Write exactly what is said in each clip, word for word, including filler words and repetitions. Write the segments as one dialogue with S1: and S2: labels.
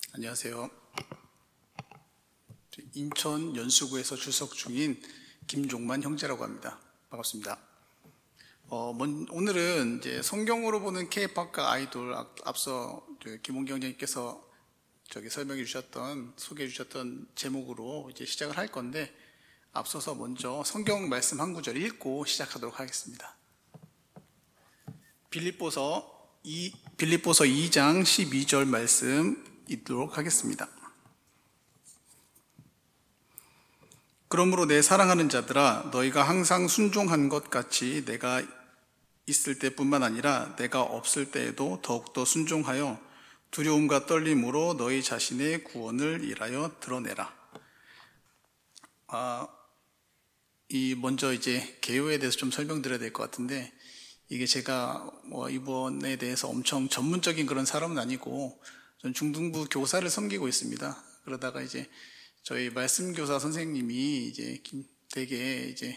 S1: 안녕하세요. 인천 연수구에서 출석 중인 김종만 형제라고 합니다. 반갑습니다. 어, 먼, 오늘은 이제 성경으로 보는 K-팝과 아이돌, 앞- 앞서 김홍기 형제님께서 저기 설명해 주셨던, 소개해 주셨던 제목으로 이제 시작을 할 건데, 앞서서 먼저 성경 말씀 한 구절 읽고 시작하도록 하겠습니다. 빌립보서 이 빌립보서 이 장 십이 절 말씀 읽도록 하겠습니다. 그러므로 내 사랑하는 자들아, 너희가 항상 순종한 것 같이 내가 있을 때뿐만 아니라 내가 없을 때에도 더욱더 순종하여 두려움과 떨림으로 너희 자신의 구원을 일하여 드러내라. 아, 이 먼저 이제 개요에 대해서 좀 설명드려야 될 것 같은데, 이게 제가 뭐 이번에 대해서 엄청 전문적인 그런 사람은 아니고 전 중등부 교사를 섬기고 있습니다. 그러다가 이제 저희 말씀교사 선생님이 이제 되게 이제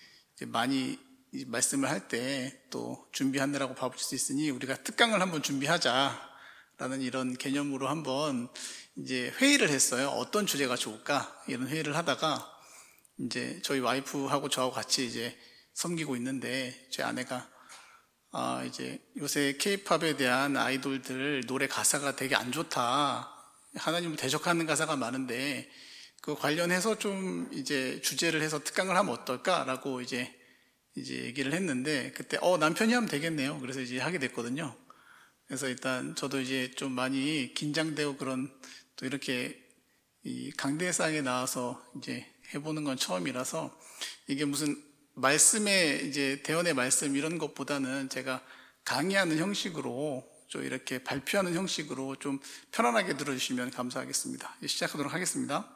S1: 많이 말씀을 할 때 또 준비하느라고 바쁘실 수 있으니 우리가 특강을 한번 준비하자라는 이런 개념으로 한번 이제 회의를 했어요. 어떤 주제가 좋을까? 이런 회의를 하다가 이제 저희 와이프하고 저하고 같이 이제 섬기고 있는데 제 아내가 아, 이제 요새 K-팝에 대한 아이돌들 노래 가사가 되게 안 좋다. 하나님을 대적하는 가사가 많은데 그 관련해서 좀 이제 주제를 해서 특강을 하면 어떨까라고 이제 이제 얘기를 했는데 그때 어 남편이 하면 되겠네요. 그래서 이제 하게 됐거든요. 그래서 일단 저도 이제 좀 많이 긴장되고 그런 또 이렇게 이 강대상에 나와서 이제 해보는 건 처음이라서 이게 무슨 말씀의 이제 대언의 말씀 이런 것보다는 제가 강의하는 형식으로 좀 이렇게 발표하는 형식으로 좀 편안하게 들어주시면 감사하겠습니다. 이제 시작하도록 하겠습니다.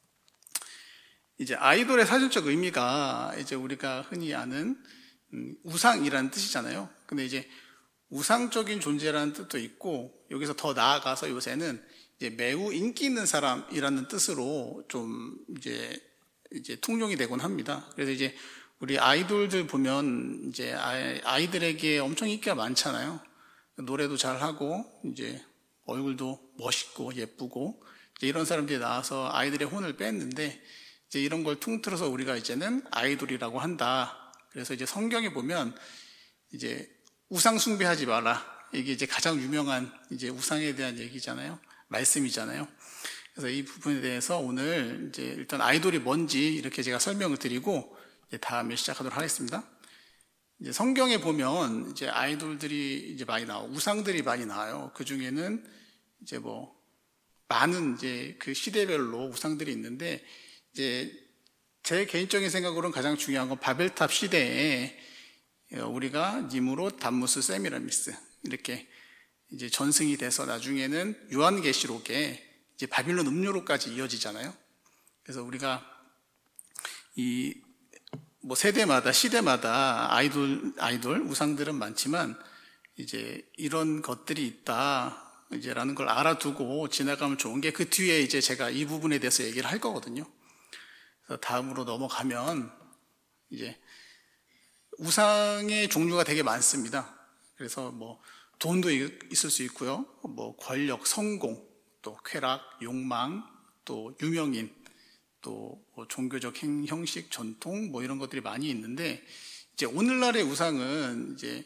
S1: 이제 아이돌의 사전적 의미가 이제 우리가 흔히 아는 우상이라는 뜻이잖아요. 근데 이제 우상적인 존재라는 뜻도 있고 여기서 더 나아가서 요새는 이제 매우 인기 있는 사람이라는 뜻으로 좀 이제 이제 통용이 되곤 합니다. 그래서 이제 우리 아이돌들 보면 이제 아이들에게 엄청 인기가 많잖아요. 노래도 잘하고 이제 얼굴도 멋있고 예쁘고 이제 이런 사람들이 나와서 아이들의 혼을 뺐는데 이제 이런 걸 통틀어서 우리가 이제는 아이돌이라고 한다. 그래서 이제 성경에 보면 이제 우상 숭배하지 마라. 이게 이제 가장 유명한 이제 우상에 대한 얘기잖아요. 말씀이잖아요. 그래서 이 부분에 대해서 오늘 이제 일단 아이돌이 뭔지 이렇게 제가 설명을 드리고 이제 다음에 시작하도록 하겠습니다. 이제 성경에 보면 이제 아이돌들이 이제 많이 나오고 우상들이 많이 나와요. 그 중에는 이제 뭐 많은 이제 그 시대별로 우상들이 있는데 이제 제 개인적인 생각으로는 가장 중요한 건 바벨탑 시대에 우리가 니무롯, 담무스, 세미라미스 이렇게 이제 전승이 돼서 나중에는 요한계시록에 이제 바빌론 음료로까지 이어지잖아요. 그래서 우리가 이 뭐 세대마다 시대마다 아이돌 아이돌 우상들은 많지만 이제 이런 것들이 있다 이제라는 걸 알아두고 지나가면 좋은 게 그 뒤에 이제 제가 이 부분에 대해서 얘기를 할 거거든요. 그래서 다음으로 넘어가면 이제 우상의 종류가 되게 많습니다. 그래서 뭐 돈도 있을 수 있고요, 뭐 권력, 성공, 또 쾌락, 욕망, 또 유명인, 또 뭐 종교적 행, 형식, 전통 뭐 이런 것들이 많이 있는데 이제 오늘날의 우상은 이제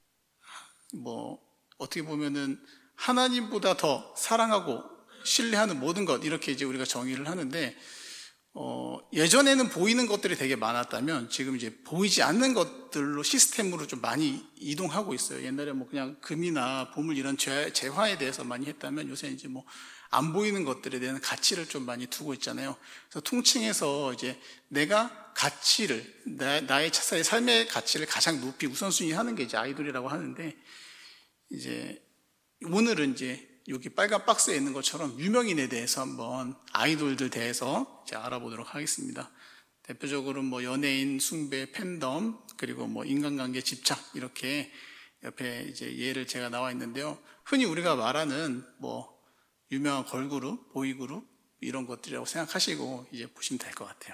S1: 뭐 어떻게 보면은 하나님보다 더 사랑하고 신뢰하는 모든 것 이렇게 이제 우리가 정의를 하는데 어, 예전에는 보이는 것들이 되게 많았다면 지금 이제 보이지 않는 것들로 시스템으로 좀 많이 이동하고 있어요. 옛날에 뭐 그냥 금이나 보물 이런 재, 재화에 대해서 많이 했다면 요새 이제 뭐 안 보이는 것들에 대한 가치를 좀 많이 두고 있잖아요. 그래서 통칭해서 이제 내가 가치를, 나, 나의 차사의 삶의 가치를 가장 높이 우선순위 하는 게 이제 아이돌이라고 하는데 이제 오늘은 이제 여기 빨간 박스에 있는 것처럼 유명인에 대해서 한번 아이돌들 대해서 이제 알아보도록 하겠습니다. 대표적으로 뭐 연예인 숭배, 팬덤, 그리고 뭐 인간관계 집착 이렇게 옆에 이제 예를 제가 나와 있는데요. 흔히 우리가 말하는 뭐 유명한 걸그룹, 보이그룹 이런 것들이라고 생각하시고 이제 보시면 될 것 같아요.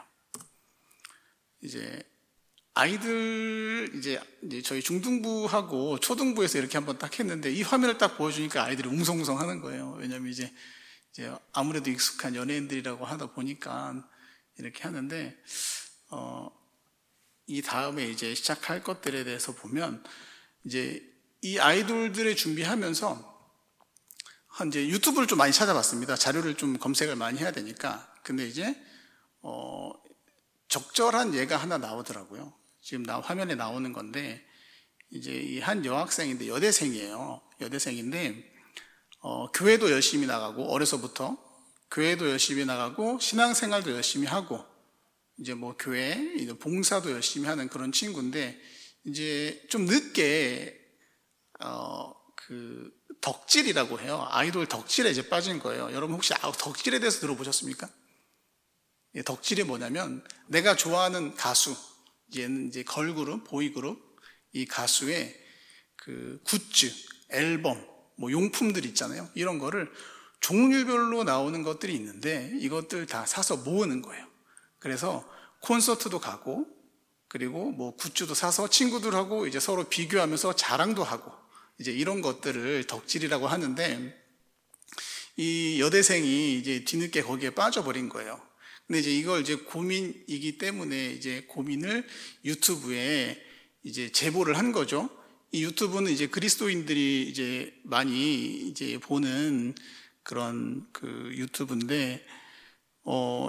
S1: 이제 아이들 이제, 이제 저희 중등부하고 초등부에서 이렇게 한번 딱 했는데 이 화면을 딱 보여주니까 아이들이 웅성웅성 하는 거예요. 왜냐면 이제 이제 아무래도 익숙한 연예인들이라고 하다 보니까 이렇게 하는데, 어, 이 다음에 이제 시작할 것들에 대해서 보면, 이제 이 아이돌들을 준비하면서 이제 유튜브를 좀 많이 찾아봤습니다. 자료를 좀 검색을 많이 해야 되니까. 근데 이제 어, 적절한 예가 하나 나오더라고요. 지금 나 화면에 나오는 건데, 이제 이 한 여학생인데 여대생이에요. 여대생인데 어, 교회도 열심히 나가고, 어려서부터 교회도 열심히 나가고 신앙생활도 열심히 하고, 이제 뭐 교회 봉사도 열심히 하는 그런 친구인데, 이제 좀 늦게 어, 그 덕질이라고 해요. 아이돌 덕질에 이제 빠진 거예요. 여러분 혹시 덕질에 대해서 들어보셨습니까? 예, 덕질이 뭐냐면, 내가 좋아하는 가수, 얘는 이제 걸그룹, 보이그룹, 이 가수의 그 굿즈, 앨범, 뭐 용품들 있잖아요. 이런 거를 종류별로 나오는 것들이 있는데, 이것들 다 사서 모으는 거예요. 그래서 콘서트도 가고, 그리고 뭐 굿즈도 사서 친구들하고 이제 서로 비교하면서 자랑도 하고, 이제 이런 것들을 덕질이라고 하는데, 이 여대생이 이제 뒤늦게 거기에 빠져버린 거예요. 근데 이제 이걸 이제 고민이기 때문에 이제 고민을 유튜브에 이제 제보를 한 거죠. 이 유튜브는 이제 그리스도인들이 이제 많이 이제 보는 그런 그 유튜브인데, 어,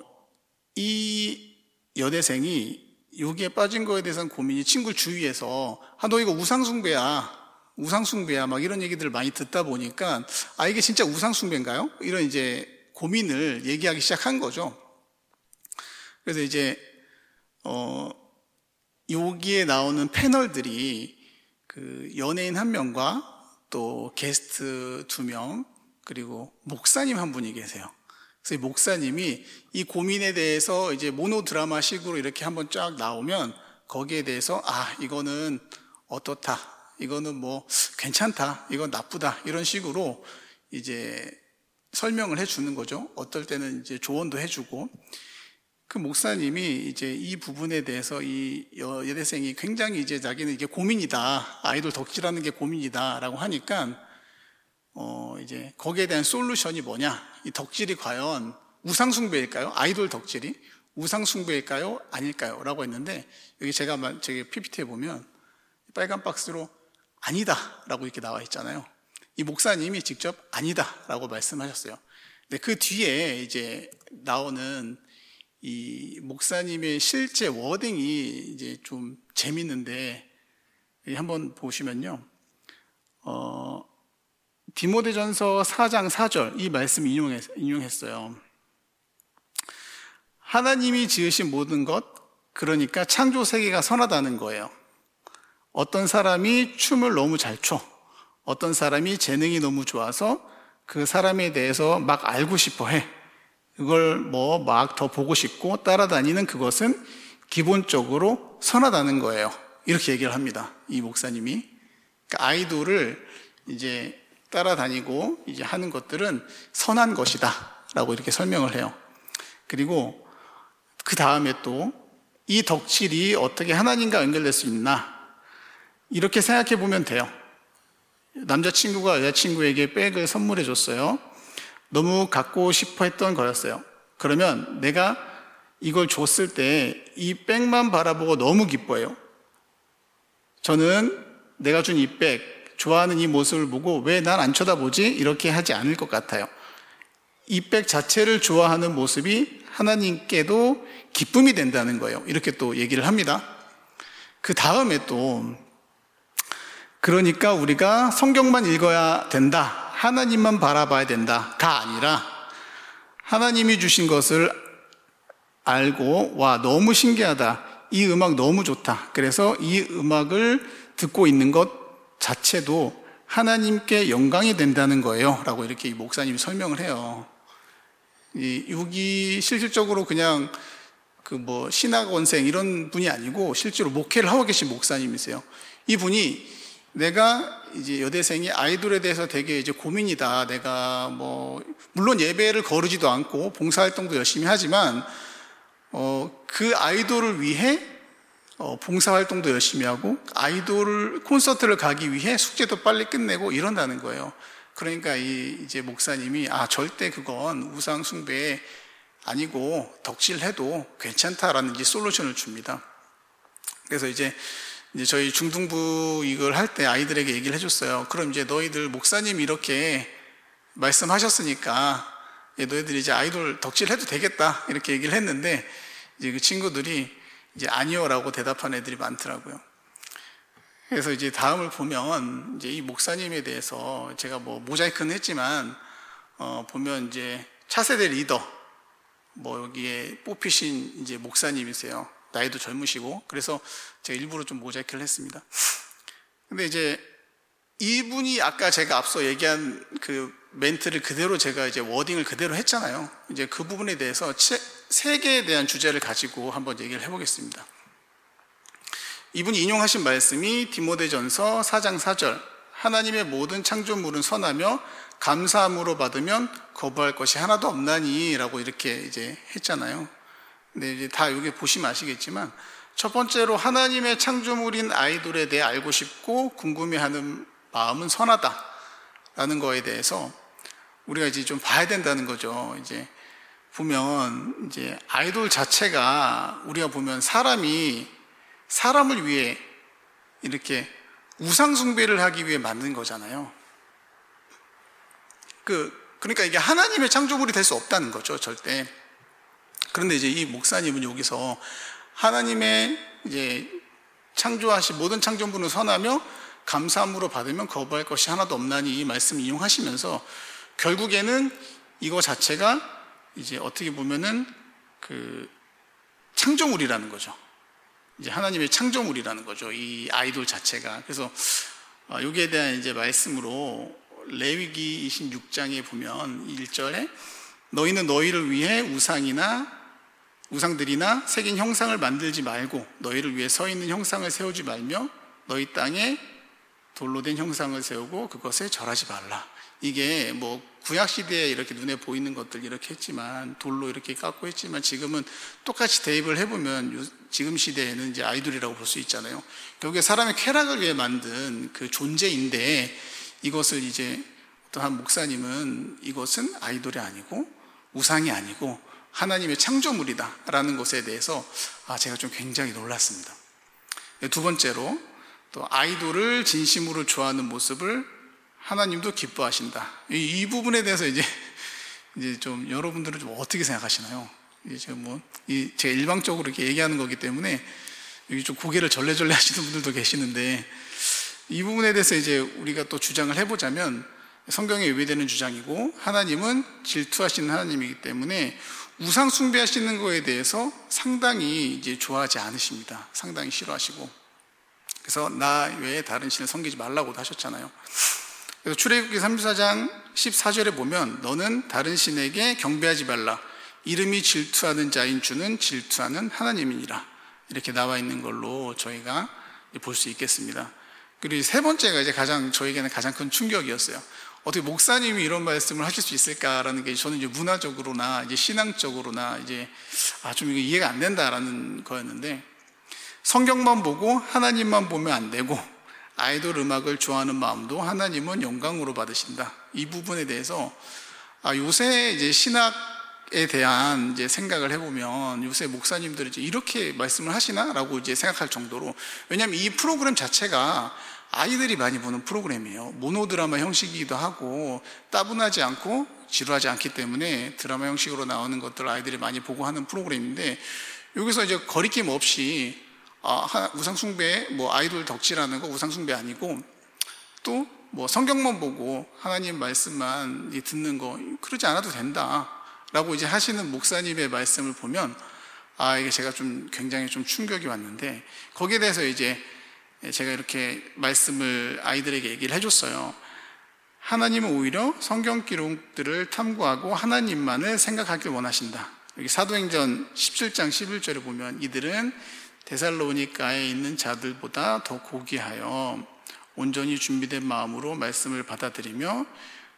S1: 이 여대생이 여기에 빠진 거에 대해서는 고민이, 친구 주위에서 아, 너 이거 우상숭배야. 우상숭배야. 막 이런 얘기들을 많이 듣다 보니까, 아, 이게 진짜 우상숭배인가요? 이런 이제 고민을 얘기하기 시작한 거죠. 그래서 이제, 어, 여기에 나오는 패널들이 그 연예인 한 명과 또 게스트 두 명, 그리고 목사님 한 분이 계세요. 그래서 이 목사님이 이 고민에 대해서 이제 모노드라마 식으로 이렇게 한번 쫙 나오면, 거기에 대해서 아, 이거는 어떻다, 이거는 뭐 괜찮다, 이건 나쁘다, 이런 식으로 이제 설명을 해주는 거죠. 어떨 때는 이제 조언도 해주고. 그 목사님이 이제 이 부분에 대해서 이 여대생이 굉장히 이제 자기는 이게 고민이다, 아이돌 덕질하는 게 고민이다라고 하니까, 어 이제 거기에 대한 솔루션이 뭐냐, 이 덕질이 과연 우상숭배일까요? 아이돌 덕질이 우상숭배일까요? 아닐까요? 라고 했는데, 여기 제가 저기 피피티에 보면 빨간 박스로 아니다 라고 이렇게 나와 있잖아요. 이 목사님이 직접 아니다 라고 말씀하셨어요. 근데 그 뒤에 이제 나오는 이 목사님의 실제 워딩이 이제 좀 재밌는데, 한번 보시면요, 어, 디모데전서 사 장 사 절 이 말씀 인용했, 인용했어요. 하나님이 지으신 모든 것, 그러니까 창조 세계가 선하다는 거예요. 어떤 사람이 춤을 너무 잘 춰, 어떤 사람이 재능이 너무 좋아서 그 사람에 대해서 막 알고 싶어 해. 그걸 뭐 막 더 보고 싶고 따라다니는 그것은 기본적으로 선하다는 거예요. 이렇게 얘기를 합니다, 이 목사님이. 그러니까 아이돌을 이제 따라다니고 이제 하는 것들은 선한 것이다 라고 이렇게 설명을 해요. 그리고 그 다음에 또 이 덕질이 어떻게 하나님과 연결될 수 있나, 이렇게 생각해 보면 돼요. 남자친구가 여자친구에게 백을 선물해 줬어요. 너무 갖고 싶어 했던 거였어요. 그러면 내가 이걸 줬을 때 이 백만 바라보고 너무 기뻐해요. 저는 내가 준 이 백, 좋아하는 이 모습을 보고 왜 난 안 쳐다보지? 이렇게 하지 않을 것 같아요. 이 백 자체를 좋아하는 모습이 하나님께도 기쁨이 된다는 거예요. 이렇게 또 얘기를 합니다. 그 다음에 또, 그러니까 우리가 성경만 읽어야 된다, 하나님만 바라봐야 된다가 아니라, 하나님이 주신 것을 알고 와 너무 신기하다, 이 음악 너무 좋다, 그래서 이 음악을 듣고 있는 것 자체도 하나님께 영광이 된다는 거예요 라고 이렇게 이 목사님이 설명을 해요. 이 여기 실질적으로 그냥 그 뭐 신학원생 이런 분이 아니고 실제로 목회를 하고 계신 목사님이세요. 이 분이 내가 이제 여대생이 아이돌에 대해서 되게 이제 고민이다, 내가 뭐 물론 예배를 거르지도 않고 봉사활동도 열심히 하지만 어 그 아이돌을 위해 어 봉사활동도 열심히 하고 아이돌 콘서트를 가기 위해 숙제도 빨리 끝내고 이런다는 거예요. 그러니까 이 이제 목사님이 아 절대 그건 우상 숭배 아니고 덕질해도 괜찮다라는 이제 솔루션을 줍니다. 그래서 이제 이제 저희 중등부 이걸 할 때 아이들에게 얘기를 해줬어요. 그럼 이제 너희들 목사님 이렇게 말씀하셨으니까 너희들이 이제 아이돌 덕질해도 되겠다 이렇게 얘기를 했는데 이제 그 친구들이 이제 아니요라고 대답한 애들이 많더라고요. 그래서 이제 다음을 보면 이제 이 목사님에 대해서 제가 뭐 모자이크는 했지만 어 보면 이제 차세대 리더 뭐 여기에 뽑히신 이제 목사님이세요. 나이도 젊으시고 그래서 제가 일부러 좀 모자이크를 했습니다. 근데 이제 이분이 아까 제가 앞서 얘기한 그 멘트를 그대로 제가 이제 워딩을 그대로 했잖아요. 이제 그 부분에 대해서 세계에 대한 주제를 가지고 한번 얘기를 해보겠습니다. 이분이 인용하신 말씀이 디모데전서 사 장 사 절 하나님의 모든 창조물은 선하며 감사함으로 받으면 거부할 것이 하나도 없나니 라고 이렇게 이제 했잖아요. 근데 이제 다 여기 보시면 아시겠지만 첫 번째로 하나님의 창조물인 아이돌에 대해 알고 싶고 궁금해하는 마음은 선하다라는 거에 대해서 우리가 이제 좀 봐야 된다는 거죠. 이제 보면 이제 아이돌 자체가 우리가 보면 사람이 사람을 위해 이렇게 우상숭배를 하기 위해 만든 거잖아요. 그, 그러니까 이게 하나님의 창조물이 될 수 없다는 거죠, 절대. 그런데 이제 이 목사님은 여기서 하나님의 이제 창조하신 모든 창조물은 선하며 감사함으로 받으면 거부할 것이 하나도 없나니 이 말씀을 이용하시면서 결국에는 이거 자체가 이제 어떻게 보면은 그 창조물이라는 거죠. 이제 하나님의 창조물이라는 거죠. 이 아이돌 자체가. 그래서 여기에 대한 이제 말씀으로 레위기 이십육 장에 보면 일 절에 너희는 너희를 위해 우상이나 우상들이나 새긴 형상을 만들지 말고 너희를 위해 서 있는 형상을 세우지 말며 너희 땅에 돌로 된 형상을 세우고 그것에 절하지 말라. 이게 뭐 구약 시대에 이렇게 눈에 보이는 것들 이렇게 했지만 돌로 이렇게 깎고 했지만 지금은 똑같이 대입을 해보면 지금 시대에는 이제 아이돌이라고 볼 수 있잖아요. 결국에 사람의 쾌락을 위해 만든 그 존재인데 이것을 이제 어떤 한 목사님은 이것은 아이돌이 아니고 우상이 아니고 하나님의 창조물이다라는 것에 대해서 아 제가 좀 굉장히 놀랐습니다. 두 번째로 또 아이돌을 진심으로 좋아하는 모습을 하나님도 기뻐하신다. 이, 이 부분에 대해서 이제 이제 좀 여러분들은 좀 어떻게 생각하시나요? 이제 제가 뭐 이 제가 일방적으로 이렇게 얘기하는 거기 때문에 여기 좀 고개를 절레절레 하시는 분들도 계시는데 이 부분에 대해서 이제 우리가 또 주장을 해보자면 성경에 외배되는 주장이고 하나님은 질투하시는 하나님이기 때문에 우상 숭배하시는 거에 대해서 상당히 이제 좋아하지 않으십니다. 상당히 싫어하시고 그래서 나 외에 다른 신을 섬기지 말라고도 하셨잖아요. 그래서 출애굽기 삼십사 장 십사 절에 보면 너는 다른 신에게 경배하지 말라. 이름이 질투하는 자인 주는 질투하는 하나님이니라. 이렇게 나와 있는 걸로 저희가 볼 수 있겠습니다. 그리고 세 번째가 이제 가장 저에게는 가장 큰 충격이었어요. 어떻게 목사님이 이런 말씀을 하실 수 있을까라는 게 저는 이제 문화적으로나 이제 신앙적으로나 이제 아, 좀 이거 이해가 안 된다라는 거였는데 성경만 보고 하나님만 보면 안 되고 아이돌 음악을 좋아하는 마음도 하나님은 영광으로 받으신다. 이 부분에 대해서 아, 요새 이제 신학에 대한 이제 생각을 해보면 요새 목사님들이 이제 이렇게 말씀을 하시나라고 이제 생각할 정도로 왜냐하면 이 프로그램 자체가 아이들이 많이 보는 프로그램이에요. 모노드라마 형식이기도 하고 따분하지 않고 지루하지 않기 때문에 드라마 형식으로 나오는 것들을 아이들이 많이 보고 하는 프로그램인데 여기서 이제 거리낌 없이 아, 우상숭배, 뭐 아이돌 덕질하는 거 우상숭배 아니고 또 뭐 성경만 보고 하나님 말씀만 듣는 거 그러지 않아도 된다 라고 이제 하시는 목사님의 말씀을 보면 아, 이게 제가 좀 굉장히 좀 충격이 왔는데 거기에 대해서 이제 제가 이렇게 말씀을 아이들에게 얘기를 해줬어요. 하나님은 오히려 성경 기록들을 탐구하고 하나님만을 생각하길 원하신다. 여기 사도행전 십칠 장 십일 절에 보면 이들은 데살로니가에 있는 자들보다 더 고귀하여 온전히 준비된 마음으로 말씀을 받아들이며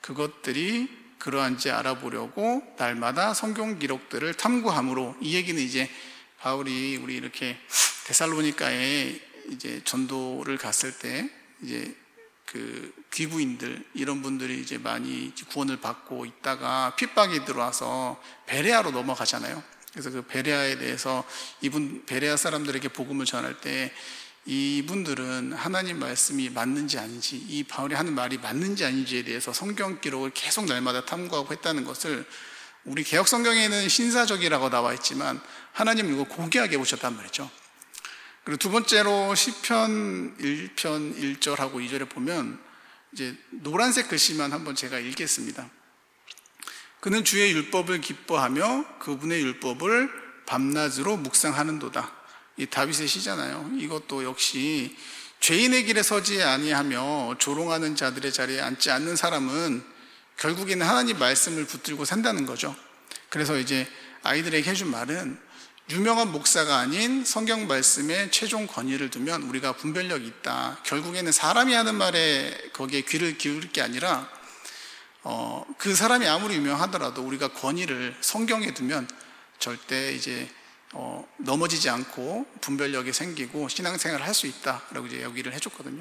S1: 그것들이 그러한지 알아보려고 날마다 성경 기록들을 탐구함으로 이 얘기는 이제 바울이 우리 이렇게 데살로니가에 이제 전도를 갔을 때 이제 그 귀부인들 이런 분들이 이제 많이 구원을 받고 있다가 핍박이 들어와서 베레아로 넘어가잖아요. 그래서 그 베레아에 대해서 이분 베레아 사람들에게 복음을 전할 때 이분들은 하나님 말씀이 맞는지 아닌지, 이 바울이 하는 말이 맞는지 아닌지에 대해서 성경 기록을 계속 날마다 탐구하고 했다는 것을 우리 개혁 성경에는 신사적이라고 나와 있지만 하나님은 이거 고귀하게 보셨단 말이죠. 그리고 두 번째로 시편 일 편 일 절하고 이 절에 보면 이제 노란색 글씨만 한번 제가 읽겠습니다. 그는 주의 율법을 기뻐하며 그분의 율법을 밤낮으로 묵상하는도다. 이 다윗의 시잖아요. 이것도 역시 죄인의 길에 서지 아니하며 조롱하는 자들의 자리에 앉지 않는 사람은 결국에는 하나님 말씀을 붙들고 산다는 거죠. 그래서 이제 아이들에게 해준 말은 유명한 목사가 아닌 성경 말씀에 최종 권위를 두면 우리가 분별력이 있다. 결국에는 사람이 하는 말에 거기에 귀를 기울일 게 아니라 어, 그 사람이 아무리 유명하더라도 우리가 권위를 성경에 두면 절대 이제 어, 넘어지지 않고 분별력이 생기고 신앙생활을 할 수 있다라고 이제 여기를 해줬거든요.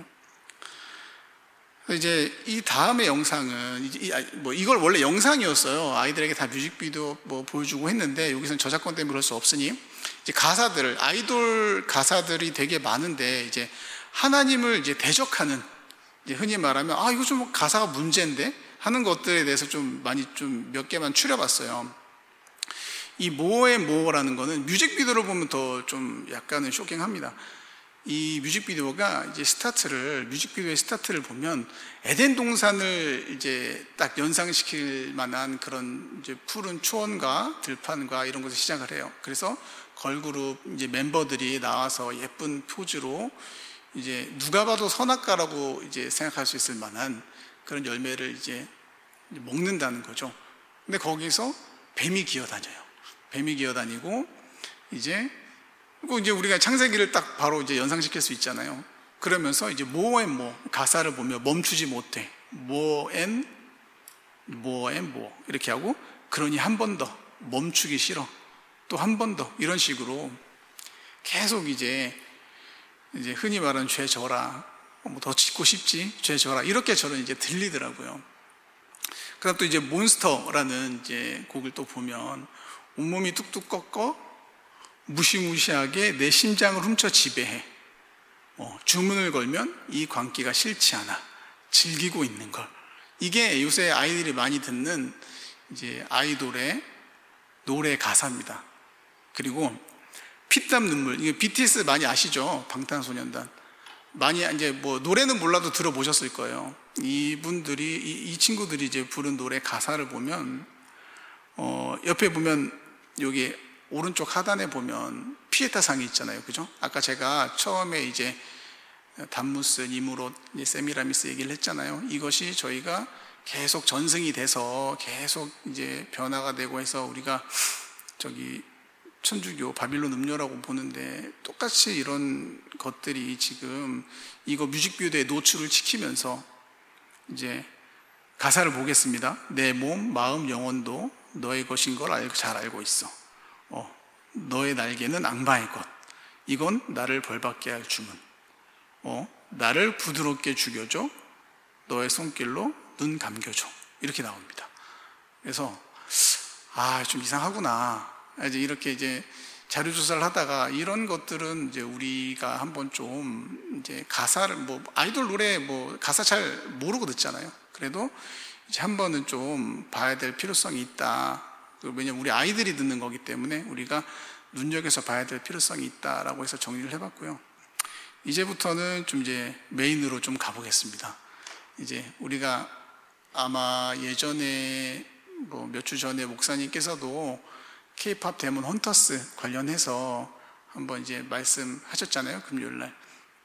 S1: 이제 이 다음의 영상은 이제 뭐 이걸 원래 영상이었어요. 아이들에게 다 뮤직비디오 뭐 보여주고 했는데 여기서는 저작권 때문에 그럴 수 없으니 이제 가사들, 아이돌 가사들이 되게 많은데 이제 하나님을 이제 대적하는, 이제 흔히 말하면 아 이거 좀 가사가 문제인데 하는 것들에 대해서 좀 많이 좀 몇 개만 추려봤어요. 이 모어의 모어라는 거는 뮤직비디오를 보면 더 좀 약간은 쇼킹합니다. 이 뮤직비디오가 이제 스타트를, 뮤직비디오의 스타트를 보면 에덴 동산을 이제 딱 연상시킬 만한 그런 이제 푸른 초원과 들판과 이런 것을 시작을 해요. 그래서 걸그룹 이제 멤버들이 나와서 예쁜 포즈로 이제 누가 봐도 선악과라고 이제 생각할 수 있을 만한 그런 열매를 이제 먹는다는 거죠. 근데 거기서 뱀이 기어다녀요. 뱀이 기어다니고 이제 그리고 이제 우리가 창세기를 딱 바로 이제 연상시킬 수 있잖아요. 그러면서 이제 모어앤 모 가사를 보면 멈추지 못해. 모어앤 모어앤 모 이렇게 하고 그러니 한 번 더 멈추기 싫어. 또 한 번 더 이런 식으로 계속 이제 이제 흔히 말하는 죄 져라. 뭐 더 짓고 싶지? 죄 져라. 이렇게 저는 이제 들리더라고요. 그다음 또 이제 몬스터라는 이제 곡을 또 보면 온몸이 뚝뚝 꺾어 무시무시하게 내 심장을 훔쳐 지배해. 어, 주문을 걸면 이 광기가 싫지 않아. 즐기고 있는 걸. 이게 요새 아이들이 많이 듣는 이제 아이돌의 노래 가사입니다. 그리고 피땀 눈물. 이게 비티에스 많이 아시죠? 방탄소년단. 많이 이제 뭐 노래는 몰라도 들어보셨을 거예요. 이분들이 이, 이 친구들이 이제 부른 노래 가사를 보면 어, 옆에 보면 여기 오른쪽 하단에 보면 피에타 상이 있잖아요. 그죠? 아까 제가 처음에 이제 담무스, 니무롯, 세미라미스 얘기를 했잖아요. 이것이 저희가 계속 전승이 돼서 계속 이제 변화가 되고 해서 우리가 저기 천주교, 바빌론 음료라고 보는데 똑같이 이런 것들이 지금 이거 뮤직비디오에 노출을 시키면서 이제 가사를 보겠습니다. 내 몸, 마음, 영혼도 너의 것인 걸 알고 잘 알고 있어. 어, 너의 날개는 악마의 것. 이건 나를 벌받게 할 주문. 어, 나를 부드럽게 죽여줘. 너의 손길로 눈 감겨줘. 이렇게 나옵니다. 그래서 아, 좀 이상하구나. 이제 이렇게 이제 자료 조사를 하다가 이런 것들은 이제 우리가 한번 좀 이제 가사를 뭐 아이돌 노래 뭐 가사 잘 모르고 듣잖아요. 그래도 이제 한 번은 좀 봐야 될 필요성이 있다. 왜냐면 우리 아이들이 듣는 거기 때문에 우리가 눈여겨서 봐야 될 필요성이 있다라고 해서 정리를 해봤고요. 이제부터는 좀 이제 메인으로 좀 가보겠습니다. 이제 우리가 아마 예전에 뭐 몇 주 전에 목사님께서도 K-팝 데몬 헌터스 관련해서 한번 이제 말씀하셨잖아요. 금요일 날.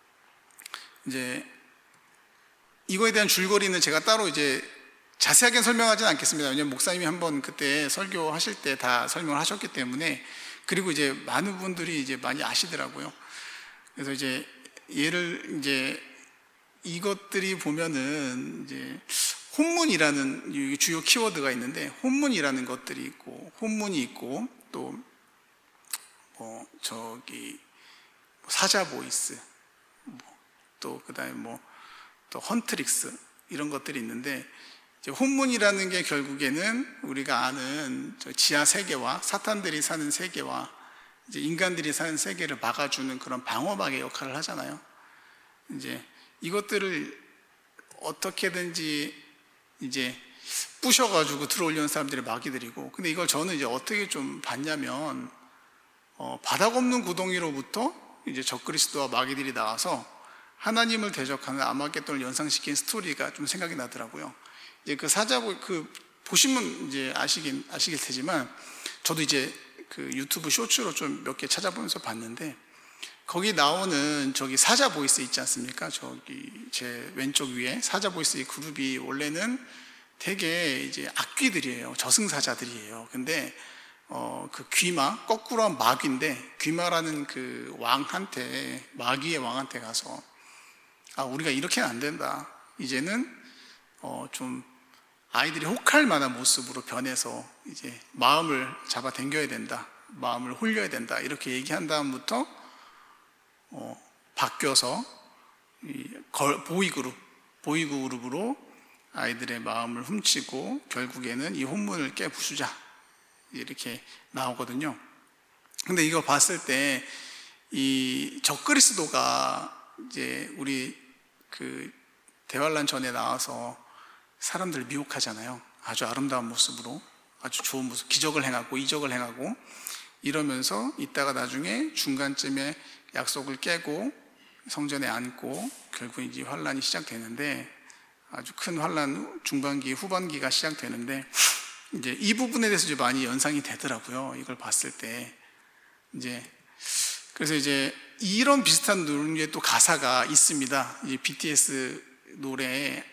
S1: 이제 이거에 대한 줄거리는 제가 따로 이제 자세하게 설명하지는 않겠습니다. 왜냐하면 목사님이 한번 그때 설교하실 때 다 설명을 하셨기 때문에. 그리고 이제 많은 분들이 이제 많이 아시더라고요. 그래서 이제 얘를 이제 이것들이 보면은 이제 혼문이라는 주요 키워드가 있는데 혼문이라는 것들이 있고 혼문이 있고 또 뭐 저기 사자 보이스 뭐 또 그다음에 뭐 또 헌트릭스 이런 것들이 있는데, 이제 혼문이라는 게 결국에는 우리가 아는 지하 세계와 사탄들이 사는 세계와 이제 인간들이 사는 세계를 막아주는 그런 방어막의 역할을 하잖아요. 이제 이것들을 어떻게든지 이제 부셔가지고 들어오려는 사람들이 마귀들이고, 근데 이걸 저는 이제 어떻게 좀 봤냐면, 어, 바닥 없는 구덩이로부터 이제 적그리스도와 마귀들이 나와서 하나님을 대적하는 아마겟돈을 연상시킨 스토리가 좀 생각이 나더라고요. 이제 그 사자보, 그, 보시면 이제 아시긴, 아시길 테지만, 저도 이제 그 유튜브 쇼츠로 좀 몇 개 찾아보면서 봤는데, 거기 나오는 저기 사자 보이스 있지 않습니까? 저기 제 왼쪽 위에 사자 보이스 이 그룹이 원래는 되게 이제 악귀들이에요. 저승사자들이에요. 근데 어, 그 귀마, 거꾸로 한 마귀인데, 귀마라는 그 왕한테, 마귀의 왕한테 가서, 아, 우리가 이렇게는 안 된다. 이제는, 어, 좀, 아이들이 혹할 만한 모습으로 변해서, 이제, 마음을 잡아 당겨야 된다. 마음을 홀려야 된다. 이렇게 얘기한 다음부터, 어, 바뀌어서, 이 걸, 보이그룹, 보이그룹으로 아이들의 마음을 훔치고, 결국에는 이 혼문을 깨부수자. 이렇게 나오거든요. 근데 이거 봤을 때, 이 적그리스도가 이제 우리 그 대환란 전에 나와서 사람들을 미혹하잖아요. 아주 아름다운 모습으로, 아주 좋은 모습, 기적을 행하고 이적을 행하고 이러면서 이따가 나중에 중간쯤에 약속을 깨고 성전에 앉고 결국 이제 환란이 시작되는데, 아주 큰 환란 중반기, 후반기가 시작되는데, 이제 이 부분에 대해서 이제 많이 연상이 되더라고요. 이걸 봤을 때. 이제, 그래서 이제 이런 비슷한 노래에 또 가사가 있습니다. 이제 비티에스 노래에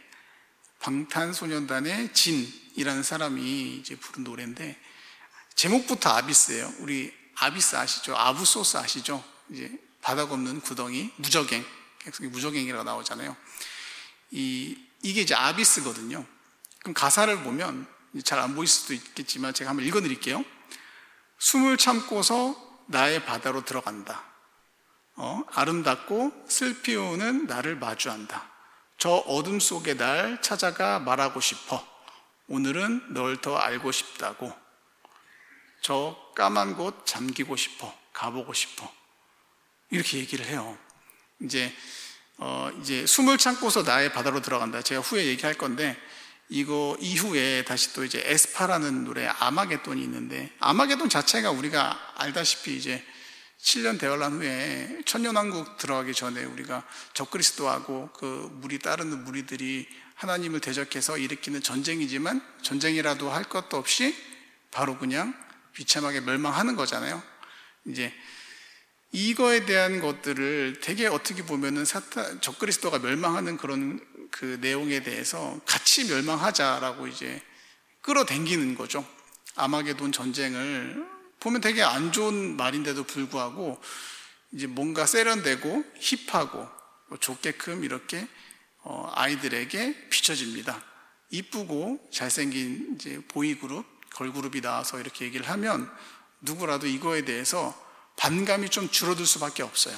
S1: 방탄소년단의 진이라는 사람이 이제 부른 노래인데, 제목부터 아비스예요. 우리 아비스 아시죠? 아부소스 아시죠? 이제 바닥 없는 구덩이, 무적행. 무적행이라고 나오잖아요. 이, 이게 이제 아비스거든요. 그럼 가사를 보면 잘 안 보일 수도 있겠지만 제가 한번 읽어드릴게요. 숨을 참고서 나의 바다로 들어간다. 어, 아름답고 슬피우는 나를 마주한다. 저 어둠 속에 날 찾아가 말하고 싶어. 오늘은 널 더 알고 싶다고. 저 까만 곳 잠기고 싶어. 가보고 싶어. 이렇게 얘기를 해요. 이제 어, 이제 숨을 참고서 나의 바다로 들어간다. 제가 후에 얘기할 건데, 이거 이후에 다시 또 이제 에스파라는 노래 아마겟돈이 있는데, 아마겟돈 자체가 우리가 알다시피 이제 칠 년 대환란 후에 천년왕국 들어가기 전에 우리가 적그리스도하고 그 무리 따르는 무리들이 하나님을 대적해서 일으키는 전쟁이지만, 전쟁이라도 할 것도 없이 바로 그냥 비참하게 멸망하는 거잖아요. 이제 이거에 대한 것들을 되게 어떻게 보면은 사탄, 적그리스도가 멸망하는 그런 그 내용에 대해서 같이 멸망하자라고 이제 끌어당기는 거죠. 아마겟돈 전쟁을 보면 되게 안 좋은 말인데도 불구하고 이제 뭔가 세련되고 힙하고 좋게끔 이렇게 어 아이들에게 비춰집니다. 이쁘고 잘생긴 이제 보이그룹, 걸그룹이 나와서 이렇게 얘기를 하면 누구라도 이거에 대해서 반감이 좀 줄어들 수밖에 없어요.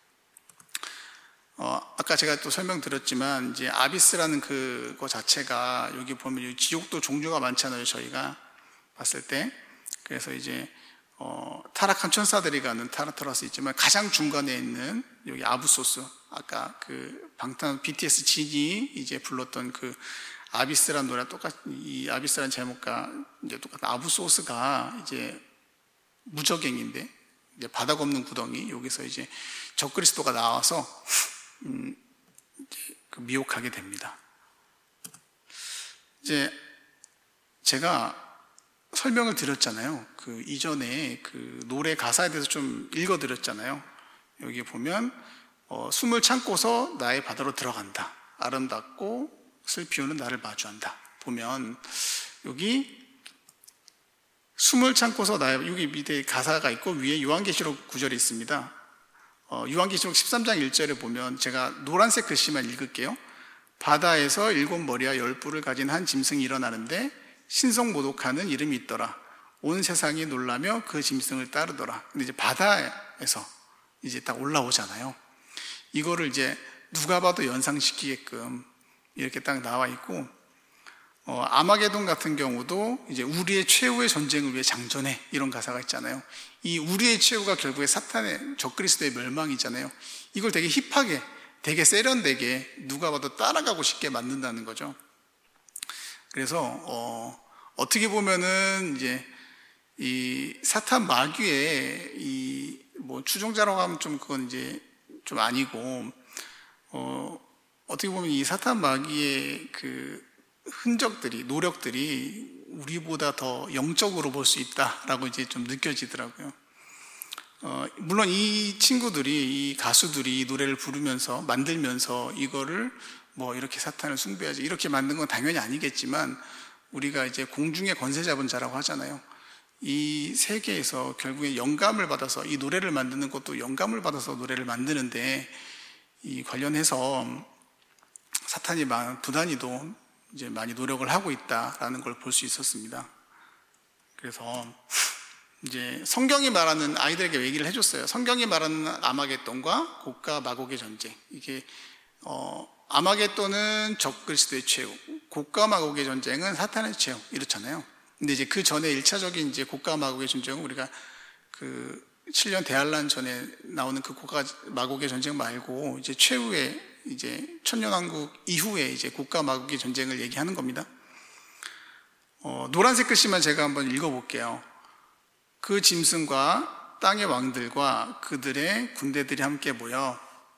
S1: 어, 아까 제가 또 설명드렸지만, 이제 아비스라는 그거 자체가 여기 보면 지옥도 종류가 많잖아요, 저희가 봤을 때. 그래서 이제, 어, 타락한 천사들이 가는 타르타로스 있지만, 가장 중간에 있는 여기 아부소스, 아까 그 방탄 비티에스 진이 이제 불렀던 그 아비스라는 노래 똑같, 이 아비스라는 제목과 이제 똑같은 아부소스가 이제 무적행인데, 이제 바닥 없는 구덩이, 여기서 이제 적그리스도가 나와서 음, 이제 그 미혹하게 됩니다. 이제 제가 설명을 드렸잖아요. 그 이전에 그 노래 가사에 대해서 좀 읽어드렸잖아요. 여기 보면 어, 숨을 참고서 나의 바다로 들어간다. 아름답고 슬피우는 나를 마주한다. 보면 여기 숨을 참고서 나의, 여기 밑에 가사가 있고 위에 요한계시록 구절이 있습니다. 어, 요한계시록 십삼 장 일 절에 보면 제가 노란색 글씨만 읽을게요. 바다에서 일곱 머리와 열 뿔을 가진 한 짐승이 일어나는데 신성모독하는 이름이 있더라. 온 세상이 놀라며 그 짐승을 따르더라. 근데 이제 바다에서 이제 딱 올라오잖아요. 이거를 이제 누가 봐도 연상시키게끔 이렇게 딱 나와 있고, 어, 아마게돈 같은 경우도 이제 우리의 최후의 전쟁을 위해 장전해, 이런 가사가 있잖아요. 이 우리의 최후가 결국에 사탄의 적그리스도의 멸망이잖아요. 이걸 되게 힙하게, 되게 세련되게 누가 봐도 따라가고 싶게 만든다는 거죠. 그래서 어, 어떻게 보면은 이제 이 사탄 마귀의 이 뭐 추종자라고 하면 좀 그건 이제 좀 아니고, 어, 어떻게 보면 이 사탄 마귀의 그 흔적들이, 노력들이 우리보다 더 영적으로 볼 수 있다라고 이제 좀 느껴지더라고요. 어, 물론 이 친구들이, 이 가수들이 이 노래를 부르면서, 만들면서 이거를 뭐 이렇게 사탄을 숭배하지, 이렇게 만든 건 당연히 아니겠지만, 우리가 이제 공중의 권세 잡은 자라고 하잖아요. 이 세계에서 결국에 영감을 받아서, 이 노래를 만드는 것도 영감을 받아서 노래를 만드는데, 이 관련해서 사탄이 부단히도 이제 많이 노력을 하고 있다라는 걸 볼 수 있었습니다. 그래서 이제 성경이 말하는, 아이들에게 얘기를 해줬어요. 성경이 말하는 아마겟돈과 곡과 마곡의 전쟁. 이게 어, 아마겟돈은 적그리스도의 최후, 곡과 마곡의 전쟁은 사탄의 최후, 이렇잖아요. 근데 이제 그 전에 일차적인 이제 곡과 마곡의 전쟁은 우리가 그 칠 년 대환란 전에 나오는 그 곡과 마곡의 전쟁 말고 이제 최후의 이제 천년왕국 이후에 이제 곡과 마곡의 전쟁을 얘기하는 겁니다. 어, 노란색 글씨만 제가 한번 읽어볼게요. 그 짐승과 땅의 왕들과 그들의 군대들이 함께 모여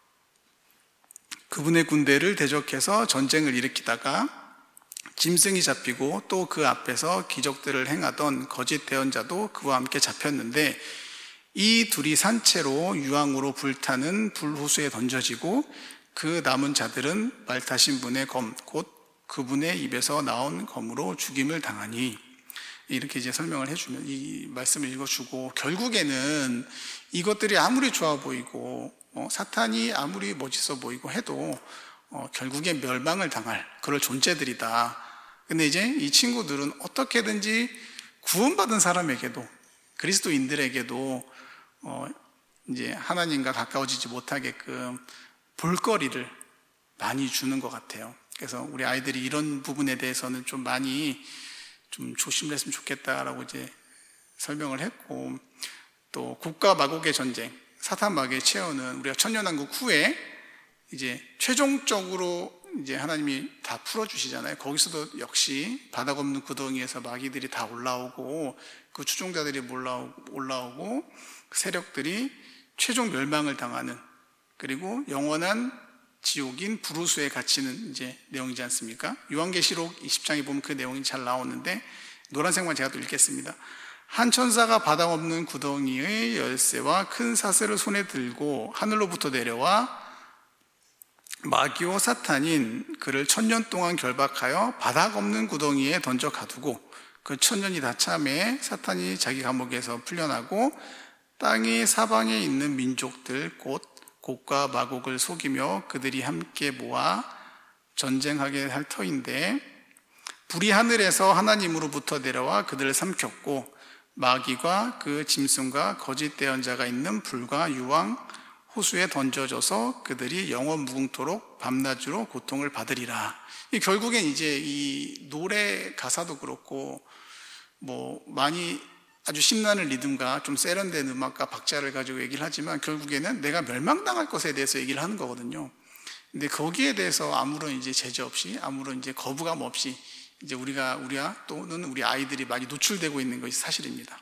S1: 그분의 군대를 대적해서 전쟁을 일으키다가 짐승이 잡히고 또 그 앞에서 기적들을 행하던 거짓 대언자도 그와 함께 잡혔는데, 이 둘이 산채로 유황으로 불타는 불호수에 던져지고 그 남은 자들은 말 타신 분의 검, 곧 그분의 입에서 나온 검으로 죽임을 당하니, 이렇게 이제 설명을 해주면, 이 말씀을 읽어주고, 결국에는 이것들이 아무리 좋아 보이고 어, 사탄이 아무리 멋있어 보이고 해도 어, 결국에 멸망을 당할 그럴 존재들이다. 근데 이제 이 친구들은 어떻게든지 구원받은 사람에게도, 그리스도인들에게도 어, 이제 하나님과 가까워지지 못하게끔 볼거리를 많이 주는 것 같아요. 그래서 우리 아이들이 이런 부분에 대해서는 좀 많이 좀 조심을 했으면 좋겠다라고 이제 설명을 했고, 또 곡과 마곡의 전쟁, 사탄 마귀의 최후는 우리가 천년왕국 후에 이제 최종적으로 이제 하나님이 다 풀어주시잖아요. 거기서도 역시 바닥 없는 구덩이에서 마귀들이 다 올라오고, 그 추종자들이 올라오고, 그 세력들이 최종 멸망을 당하는, 그리고 영원한 지옥인 불호수에 갇히는 이제 내용이지 않습니까? 요한계시록 이십 장에 보면 그 내용이 잘 나오는데, 노란색만 제가 또 읽겠습니다. 한 천사가 바닥 없는 구덩이의 열쇠와 큰 사슬을 손에 들고 하늘로부터 내려와 마귀오 사탄인 그를 천년 동안 결박하여 바닥 없는 구덩이에 던져 가두고, 그 천년이 다 참에 사탄이 자기 감옥에서 풀려나고 땅의 사방에 있는 민족들 곧 곡과 마곡을 속이며 그들이 함께 모아 전쟁하게 할 터인데, 불이 하늘에서 하나님으로부터 내려와 그들을 삼켰고 마귀과 그 짐승과 거짓 대언자가 있는 불과 유황 호수에 던져져서 그들이 영원 무궁토록 밤낮으로 고통을 받으리라. 이 결국엔 이제 이 노래 가사도 그렇고, 뭐 많이 아주 신나는 리듬과 좀 세련된 음악과 박자를 가지고 얘기를 하지만, 결국에는 내가 멸망당할 것에 대해서 얘기를 하는 거거든요. 근데 거기에 대해서 아무런 이제 제재 없이, 아무런 이제 거부감 없이 이제 우리가, 우리와 또는 우리 아이들이 많이 노출되고 있는 것이 사실입니다.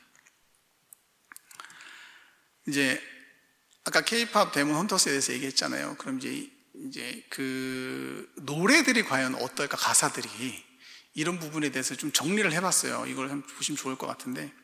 S1: 이제 아까 K-팝 데몬 헌터스에 대해서 얘기했잖아요. 그럼 이제 이제 그 노래들이 과연 어떨까, 가사들이, 이런 부분에 대해서 좀 정리를 해봤어요. 이걸 한번 보시면 좋을 것 같은데,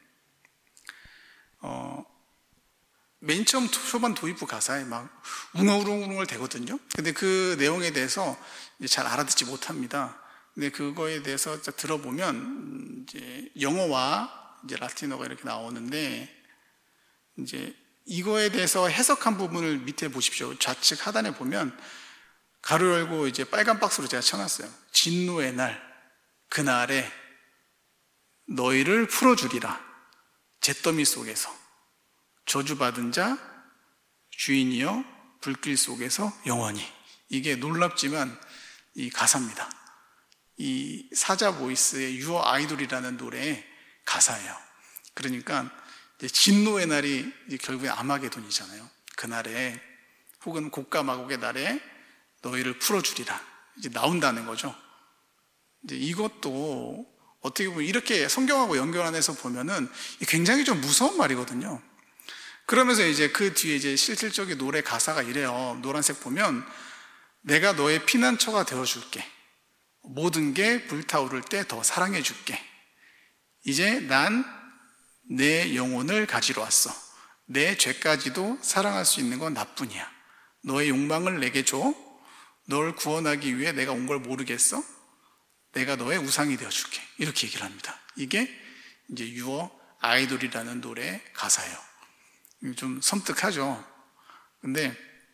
S1: 어, 맨 처음 초반 도입부 가사에 막 웅얼웅얼 대거든요. 근데 그 내용에 대해서 이제 잘 알아듣지 못합니다. 근데 그거에 대해서 들어보면 이제 영어와 이제 라틴어가 이렇게 나오는데, 이제 이거에 대해서 해석한 부분을 밑에 보십시오. 좌측 하단에 보면 가로 열고 이제 빨간 박스로 제가 쳐놨어요. 진노의 날, 그날에 너희를 풀어주리라. 잿더미 속에서 저주받은 자 주인이여 불길 속에서 영원히. 이게 놀랍지만 이 가사입니다. 이 사자 보이스의 유어 아이돌이라는 노래의 가사예요. 그러니까 이제 진노의 날이 이제 결국에 아마게돈이잖아요. 그날에 혹은 곡과 마곡의 날에 너희를 풀어주리라 이제 나온다는 거죠. 이제 이것도 어떻게 보면 이렇게 성경하고 연결 안에서 보면은 굉장히 좀 무서운 말이거든요. 그러면서 이제 그 뒤에 이제 실질적인 노래 가사가 이래요. 노란색 보면 내가 너의 피난처가 되어줄게. 모든 게 불타오를 때 더 사랑해줄게. 이제 난 내 영혼을 가지러 왔어. 내 죄까지도 사랑할 수 있는 건 나뿐이야. 너의 욕망을 내게 줘. 널 구원하기 위해 내가 온 걸 모르겠어? 내가 너의 우상이 되어줄게. 이렇게 얘기를 합니다. 이게 이제 유어 아이돌이라는 노래의 가사예요. 좀 섬뜩하죠. 근데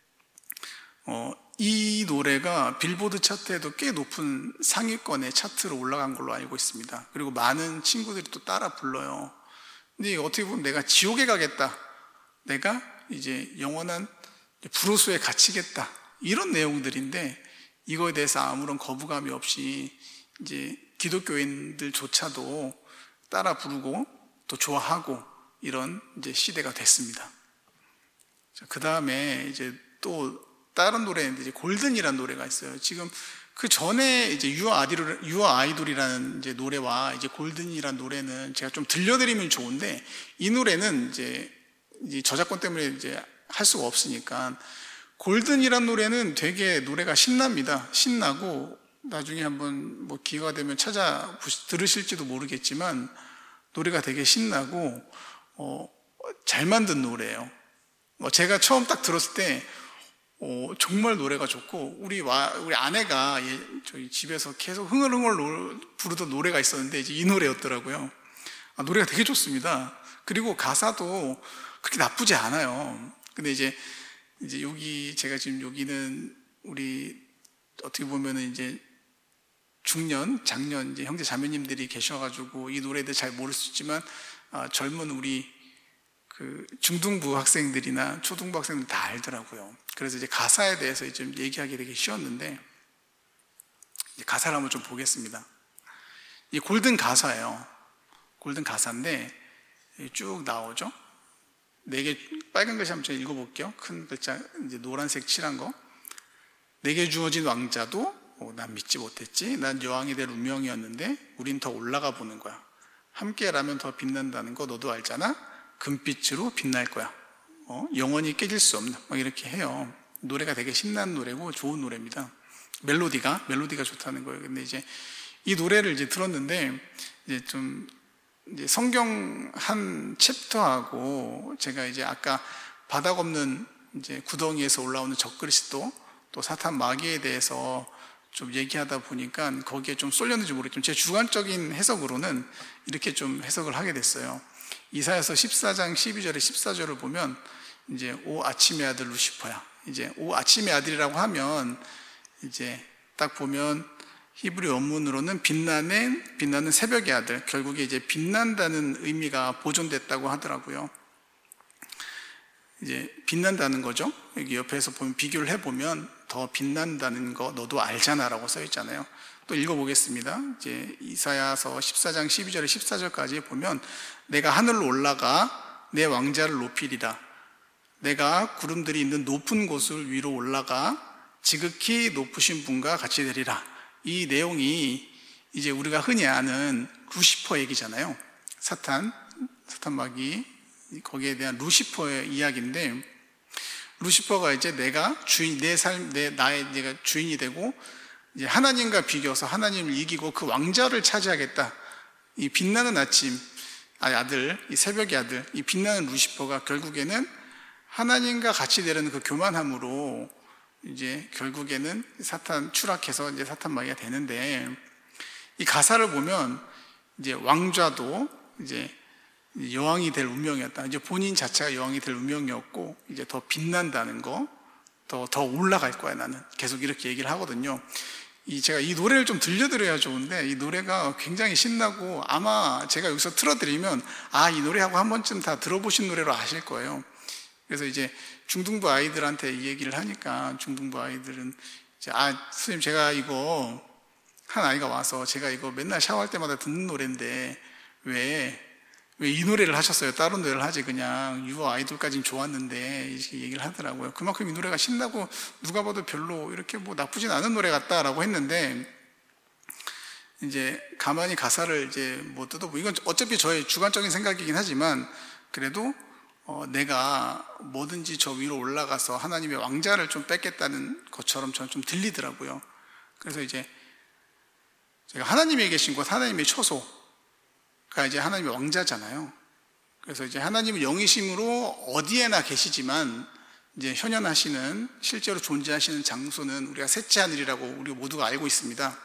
S1: 어, 이 노래가 빌보드 차트에도 꽤 높은 상위권의 차트로 올라간 걸로 알고 있습니다. 그리고 많은 친구들이 또 따라 불러요. 근데 어떻게 보면 내가 지옥에 가겠다. 내가 이제 영원한 불호수에 갇히겠다. 이런 내용들인데 이거에 대해서 아무런 거부감이 없이 이제 기독교인들조차도 따라 부르고 또 좋아하고 이런 이제 시대가 됐습니다. 그 다음에 이제 또 다른 노래인데 이제 골든이라는 노래가 있어요. 지금 그 전에 이제 유어 아이돌, 유어 아이돌이라는 이제 노래와 이제 골든이라는 노래는 제가 좀 들려드리면 좋은데 이 노래는 이제, 이제 저작권 때문에 이제 할 수가 없으니까 골든이라는 노래는 되게 노래가 신납니다. 신나고 나중에 한번 뭐 기회가 되면 찾아 들으실지도 모르겠지만 노래가 되게 신나고 어, 잘 만든 노래예요. 어, 제가 처음 딱 들었을 때 어, 정말 노래가 좋고 우리 와, 우리 아내가 예, 저희 집에서 계속 흥얼흥얼 노, 부르던 노래가 있었는데 이제 이 노래였더라고요. 아, 노래가 되게 좋습니다. 그리고 가사도 그렇게 나쁘지 않아요. 근데 이제 이제 여기 제가 지금 여기는 우리 어떻게 보면은 이제 중년, 장년 이제 형제 자매님들이 계셔가지고 이 노래들 잘 모를 수 있지만 아, 젊은 우리 그 중등부 학생들이나 초등부 학생들 다 알더라고요. 그래서 이제 가사에 대해서 좀 얘기하기 되게 쉬웠는데 이제 가사를 한번 좀 보겠습니다. 이 골든 가사예요. 골든 가사인데 쭉 나오죠. 네 개 빨간 글씨 한번 제가 읽어볼게요. 큰 글자 이제 노란색 칠한 거. 내게 주어진 왕자도 어, 난 믿지 못했지. 난 여왕이 될 운명이었는데 우린 더 올라가 보는 거야. 함께라면 더 빛난다는 거 너도 알잖아. 금빛으로 빛날 거야. 어? 영원히 깨질 수 없는 막 이렇게 해요. 노래가 되게 신나는 노래고 좋은 노래입니다. 멜로디가 멜로디가 좋다는 거예요. 근데 이제 이 노래를 이제 들었는데 이제 좀 이제 성경 한 챕터하고 제가 이제 아까 바닥 없는 이제 구덩이에서 올라오는 적그리스도 또 사탄 마귀에 대해서 좀 얘기하다 보니까 거기에 좀 쏠렸는지 모르겠지만 제 주관적인 해석으로는 이렇게 좀 해석을 하게 됐어요. 이사야서 십사 장 십이 절에 십사 절을 보면 이제 오 아침의 아들 루시퍼야. 이제 오 아침의 아들이라고 하면 이제 딱 보면 히브리 원문으로는 빛나는 빛나는 새벽의 아들. 결국에 이제 빛난다는 의미가 보존됐다고 하더라고요. 이제 빛난다는 거죠. 여기 옆에서 보면 비교를 해보면 더 빛난다는 거 너도 알잖아라고 써 있잖아요. 또 읽어보겠습니다. 이제 이사야서 십사 장 십이 절에 십사 절까지 보면 내가 하늘로 올라가 내 왕자를 높이리라. 내가 구름들이 있는 높은 곳을 위로 올라가 지극히 높으신 분과 같이 되리라. 이 내용이 이제 우리가 흔히 아는 루시퍼 얘기잖아요. 사탄, 사탄 마귀 거기에 대한 루시퍼의 이야기인데 루시퍼가 이제 내가 주인 내 삶, 내 나의 내가 주인이 되고 이제 하나님과 비교해서 하나님을 이기고 그 왕자를 차지하겠다. 이 빛나는 아침 아들, 이 새벽의 아들, 이 빛나는 루시퍼가 결국에는 하나님과 같이 되려는 그 교만함으로 이제 결국에는 사탄 추락해서 이제 사탄 마귀가 되는데 이 가사를 보면 이제 왕좌도 이제 여왕이 될 운명이었다. 이제 본인 자체가 여왕이 될 운명이었고 이제 더 빛난다는 거, 더 더 올라갈 거야 나는. 계속 이렇게 얘기를 하거든요. 이 제가 이 노래를 좀 들려드려야 좋은데 이 노래가 굉장히 신나고 아마 제가 여기서 틀어드리면 아, 이 노래하고 한 번쯤 다 들어보신 노래로 아실 거예요. 그래서 이제 중등부 아이들한테 이 얘기를 하니까 중등부 아이들은 아, 선생님, 제가 이거, 한 아이가 와서 제가 이거 맨날 샤워할 때마다 듣는 노래인데, 왜, 왜 이 노래를 하셨어요? 다른 노래를 하지, 그냥. 유아 아이돌까지는 좋았는데, 이렇게 얘기를 하더라고요. 그만큼 이 노래가 신나고, 누가 봐도 별로 이렇게 뭐 나쁘진 않은 노래 같다라고 했는데, 이제 가만히 가사를 이제 뭐 뜯어보고, 이건 어차피 저의 주관적인 생각이긴 하지만, 그래도 어, 내가 뭐든지 저 위로 올라가서 하나님의 왕자를 좀 뺏겠다는 것처럼 저는 좀 들리더라고요. 그래서 이제 제가 하나님이 계신 곳, 하나님의 처소가 이제 하나님의 왕자잖아요. 그래서 이제 하나님은 영이심으로 어디에나 계시지만 이제 현현하시는, 실제로 존재하시는 장소는 우리가 셋째 하늘이라고 우리 모두가 알고 있습니다.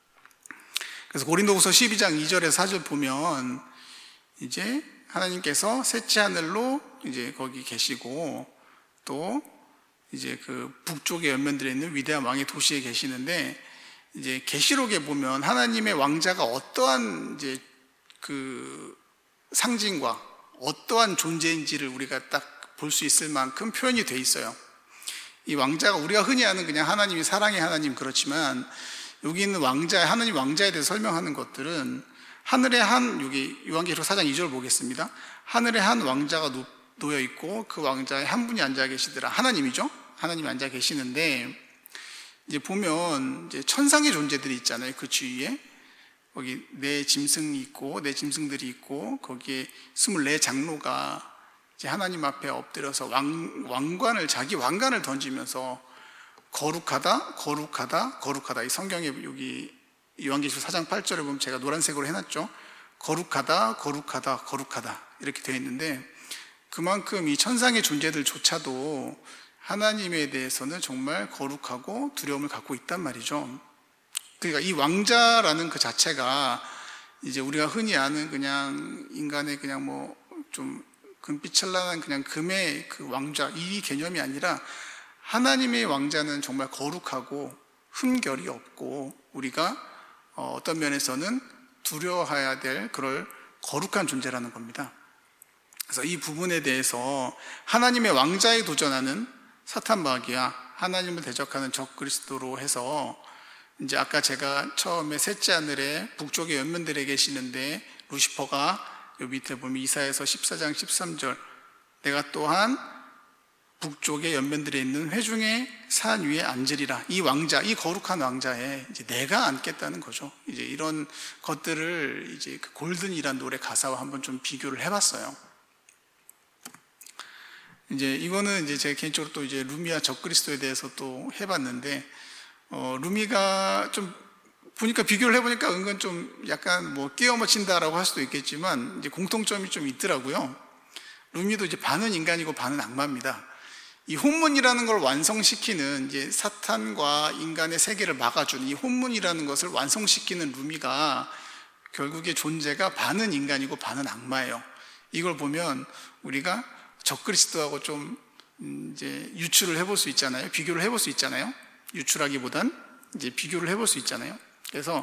S1: 그래서 고린도후서 십이 장 이 절에서 사 절 보면 이제 하나님께서 셋째 하늘로 이제 거기 계시고, 또 이제 그 북쪽에 연면들에 있는 위대한 왕의 도시에 계시는데, 이제 계시록에 보면 하나님의 왕자가 어떠한 이제 그 상징과 어떠한 존재인지를 우리가 딱 볼 수 있을 만큼 표현이 돼 있어요. 이 왕자가 우리가 흔히 아는 그냥 하나님이 사랑의 하나님, 그렇지만 여기 있는 왕자, 하나님 왕자에 대해서 설명하는 것들은 하늘의 한, 여기 요한계시록 사 장 이 절 보겠습니다. 하늘의 한 왕자가 놓여 있고 그 왕자에 한 분이 앉아 계시더라. 하나님이죠. 하나님이 앉아 계시는데, 이제 보면 이제 천상의 존재들이 있잖아요. 그 주위에 거기 네 짐승이 있고 네 짐승들이 있고, 거기에 스물네 장로가 이제 하나님 앞에 엎드려서 왕, 왕관을, 자기 왕관을 던지면서 거룩하다, 거룩하다, 거룩하다. 이 성경에 여기 요한계시록 사 장 팔 절에 보면 제가 노란색으로 해놨죠. 거룩하다, 거룩하다, 거룩하다 이렇게 되어 있는데, 그만큼 이 천상의 존재들조차도 하나님에 대해서는 정말 거룩하고 두려움을 갖고 있단 말이죠. 그러니까 이 왕자라는 그 자체가 이제 우리가 흔히 아는 그냥 인간의 그냥 뭐 좀 금빛 찬란한 그냥 금의 그 왕자, 이 개념이 아니라 하나님의 왕자는 정말 거룩하고 흠결이 없고 우리가 어떤 면에서는 두려워해야 될 그럴 거룩한 존재라는 겁니다. 그래서 이 부분에 대해서 하나님의 왕자에 도전하는 사탄 마귀와 하나님을 대적하는 적 그리스도로 해서, 이제 아까 제가 처음에 셋째 하늘에 북쪽의 연면들에 계시는데 루시퍼가 여기 밑에 보면 이사야서 십사 장 십삼 절, 내가 또한 북쪽의 연면들에 있는 회중의 산 위에 앉으리라. 이 왕자, 이 거룩한 왕자에 이제 내가 앉겠다는 거죠. 이제 이런 것들을 이제 그 골든이란 노래 가사와 한번 좀 비교를 해봤어요. 이제 이거는 이제 제가 개인적으로 또 이제 루미와 적그리스도에 대해서 또 해봤는데, 어, 루미가 좀 보니까 비교를 해보니까 은근 좀 약간 뭐 끼워 맞힌다라고 할 수도 있겠지만 이제 공통점이 좀 있더라고요. 루미도 이제 반은 인간이고 반은 악마입니다. 이 혼문이라는 걸 완성시키는, 이제 사탄과 인간의 세계를 막아주는 이 혼문이라는 것을 완성시키는 루미가 결국의 존재가 반은 인간이고 반은 악마예요. 이걸 보면 우리가 적그리스도하고 좀 이제 유추를 해볼 수 있잖아요. 비교를 해볼 수 있잖아요. 유추라기보단 이제 비교를 해볼 수 있잖아요. 그래서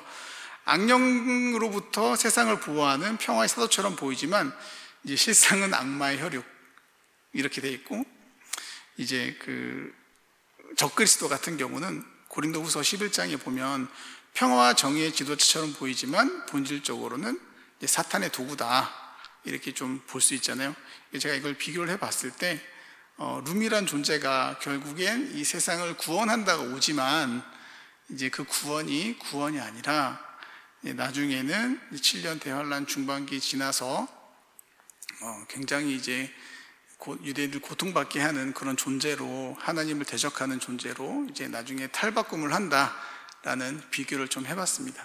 S1: 악령으로부터 세상을 보호하는 평화의 사도처럼 보이지만 이제 실상은 악마의 혈육, 이렇게 돼 있고, 이제 그 적그리스도 같은 경우는 고린도후서 십일 장에 보면 평화와 정의의 지도자처럼 보이지만 본질적으로는 이제 사탄의 도구다, 이렇게 좀 볼 수 있잖아요. 제가 이걸 비교를 해봤을 때 어, 룸이란 존재가 결국엔 이 세상을 구원한다고 오지만 이제 그 구원이 구원이 아니라 나중에는 칠 년 대환란 중반기 지나서 어, 굉장히 이제 유대인들 고통받게 하는 그런 존재로, 하나님을 대적하는 존재로 이제 나중에 탈바꿈을 한다라는 비교를 좀 해봤습니다.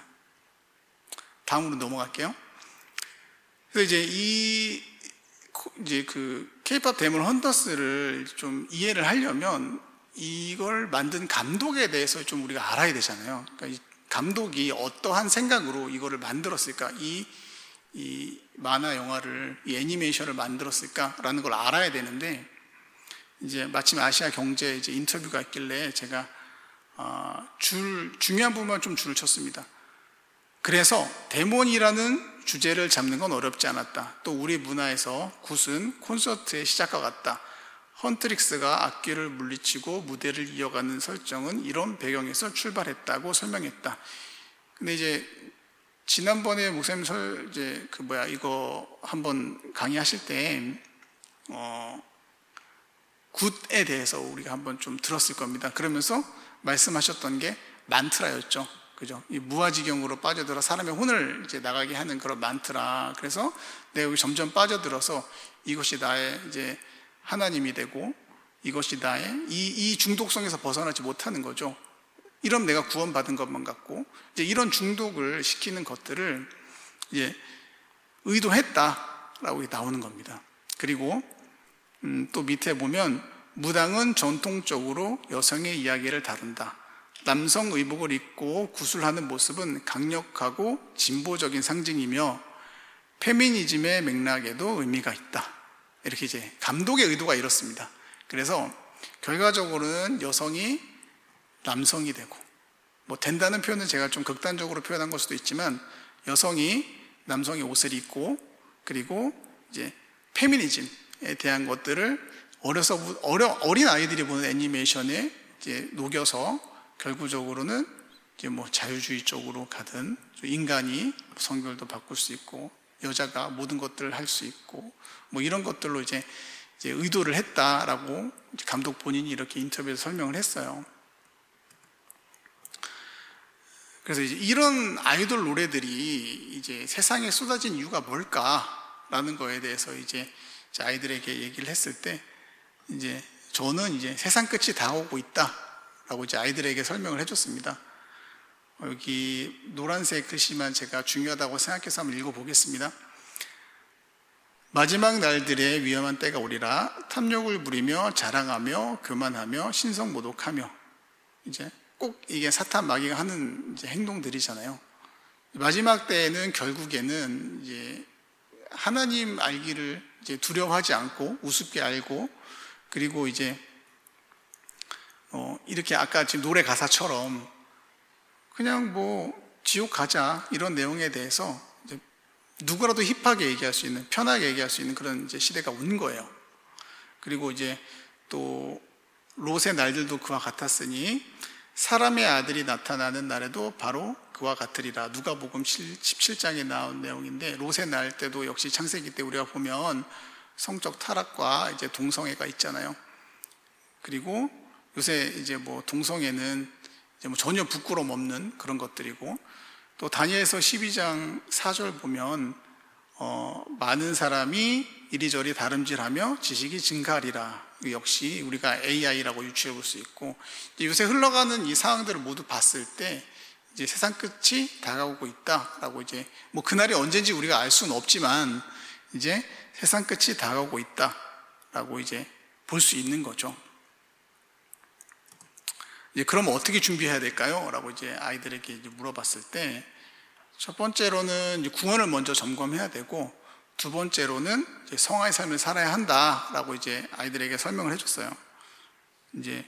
S1: 다음으로 넘어갈게요. 그래서 이제 이 이제 그 K-팝 데몬 헌터스를 좀 이해를 하려면 이걸 만든 감독에 대해서 좀 우리가 알아야 되잖아요. 그러니까 이 감독이 어떠한 생각으로 이거를 만들었을까, 이, 이 만화 영화를, 이 애니메이션을 만들었을까라는 걸 알아야 되는데, 이제 마침 아시아 경제 이제 인터뷰가 있길래 제가 어, 줄 중요한 부분만 좀 줄을 쳤습니다. 그래서 데몬이라는 주제를 잡는 건 어렵지 않았다. 또 우리 문화에서 굿은 콘서트의 시작과 같다. 헌트릭스가 악귀를 물리치고 무대를 이어가는 설정은 이런 배경에서 출발했다고 설명했다. 근데 이제 지난번에 목사님 설 이제 그 뭐야 이거 한번 강의하실 때 어, 굿에 대해서 우리가 한번 좀 들었을 겁니다. 그러면서 말씀하셨던 게 만트라였죠. 그죠? 이 무아지경으로 빠져들어 사람의 혼을 이제 나가게 하는 그런 만트라. 그래서 내가 여기 점점 빠져들어서 이것이 나의 이제 하나님이 되고 이것이 나의 이, 이 중독성에서 벗어나지 못하는 거죠. 이런 내가 구원받은 것만 같고 이제 이런 중독을 시키는 것들을 이제 의도했다라고 나오는 겁니다. 그리고 음, 또 밑에 보면 무당은 전통적으로 여성의 이야기를 다룬다. 남성 의복을 입고 구술하는 모습은 강력하고 진보적인 상징이며 페미니즘의 맥락에도 의미가 있다. 이렇게 이제 감독의 의도가 이렇습니다. 그래서 결과적으로는 여성이 남성이 되고, 뭐 된다는 표현은 제가 좀 극단적으로 표현한 걸 수도 있지만 여성이 남성의 옷을 입고 그리고 이제 페미니즘에 대한 것들을 어려서 어려 어린 아이들이 보는 애니메이션에 이제 녹여서 결국적으로는 이제 뭐 자유주의 쪽으로 가든 인간이 성별도 바꿀 수 있고 여자가 모든 것들을 할 수 있고 뭐 이런 것들로 이제, 이제 의도를 했다라고 감독 본인이 이렇게 인터뷰에서 설명을 했어요. 그래서 이제 이런 아이돌 노래들이 이제 세상에 쏟아진 이유가 뭘까라는 거에 대해서 이제 아이들에게 얘기를 했을 때 이제 저는 이제 세상 끝이 다가오고 있다라고 이제 아이들에게 설명을 해줬습니다. 여기 노란색 글씨만 제가 중요하다고 생각해서 한번 읽어보겠습니다. 마지막 날들에 위험한 때가 오리라. 탐욕을 부리며 자랑하며 교만하며 신성모독하며. 이제 꼭 이게 사탄 마귀가 하는 이제 행동들이잖아요. 마지막 때에는 결국에는 이제 하나님 알기를 이제 두려워하지 않고 우습게 알고 그리고 이제 어 이렇게 아까 지금 노래 가사처럼 그냥 뭐 지옥 가자 이런 내용에 대해서 이제 누구라도 힙하게 얘기할 수 있는 편하게 얘기할 수 있는 그런 이제 시대가 온 거예요. 그리고 이제 또 롯의 날들도 그와 같았으니 사람의 아들이 나타나는 날에도 바로 그와 같으리라. 누가복음 십칠 장에 나온 내용인데 롯의 날 때도 역시 창세기 때 우리가 보면 성적 타락과 이제 동성애가 있잖아요. 그리고 요새 이제 뭐 동성애는 이제 뭐 전혀 부끄럼 없는 그런 것들이고 또 다니엘서 십이 장 사 절 보면 어, 많은 사람이 이리저리 다름질하며 지식이 증가하리라. 역시 우리가 에이아이라고 유추해 볼 수 있고 요새 흘러가는 이 상황들을 모두 봤을 때 이제 세상 끝이 다가오고 있다라고 이제 뭐 그날이 언제인지 우리가 알 수는 없지만 이제 세상 끝이 다가오고 있다라고 이제 볼 수 있는 거죠. 이제 그럼 어떻게 준비해야 될까요? 라고 이제 아이들에게 이제 물어봤을 때 첫 번째로는 이제 구원을 먼저 점검해야 되고 두 번째로는 이제 성화의 삶을 살아야 한다라고 이제 아이들에게 설명을 해줬어요. 이제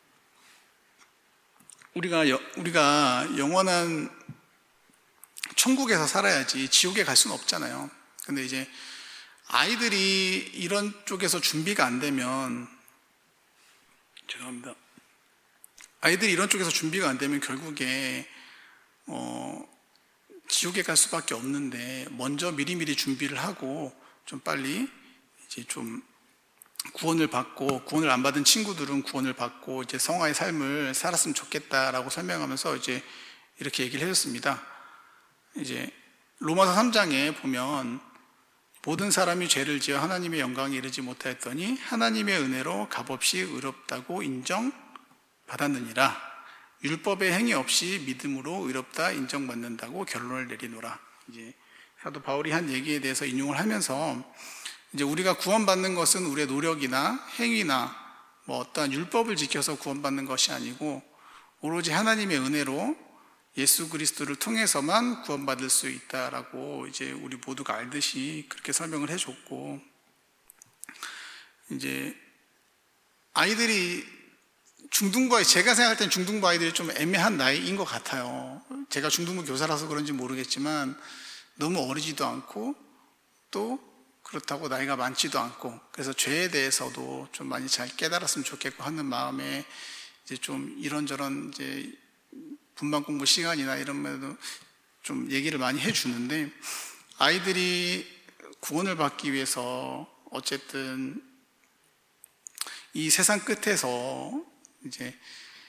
S1: 우리가 여, 우리가 영원한 천국에서 살아야지 지옥에 갈 수는 없잖아요. 근데 이제 아이들이 이런 쪽에서 준비가 안 되면 죄송합니다. 아이들이 이런 쪽에서 준비가 안 되면 결국에 어, 지옥에 갈 수밖에 없는데 먼저 미리미리 준비를 하고 좀 빨리 이제 좀 구원을 받고 구원을 안 받은 친구들은 구원을 받고 이제 성화의 삶을 살았으면 좋겠다라고 설명하면서 이제 이렇게 얘기를 해줬습니다. 이제 로마서 삼 장에 보면 모든 사람이 죄를 지어 하나님의 영광에 이르지 못하였더니 하나님의 은혜로 값없이 의롭다고 인정받았느니라. 율법의 행위 없이 믿음으로 의롭다 인정받는다고 결론을 내리노라. 이제 사도 바울이 한 얘기에 대해서 인용을 하면서 이제 우리가 구원받는 것은 우리의 노력이나 행위나 뭐 어떠한 율법을 지켜서 구원받는 것이 아니고 오로지 하나님의 은혜로 예수 그리스도를 통해서만 구원받을 수 있다라고 이제 우리 모두가 알듯이 그렇게 설명을 해줬고 이제 아이들이 중등부, 제가 생각할 땐 중등부 아이들이 좀 애매한 나이인 것 같아요. 제가 중등부 교사라서 그런지 모르겠지만 너무 어리지도 않고 또 그렇다고 나이가 많지도 않고, 그래서 죄에 대해서도 좀 많이 잘 깨달았으면 좋겠고 하는 마음에 이제 좀 이런저런 이제 분반 공부 시간이나 이런 면도 좀 얘기를 많이 해주는데, 아이들이 구원을 받기 위해서 어쨌든 이 세상 끝에서 이제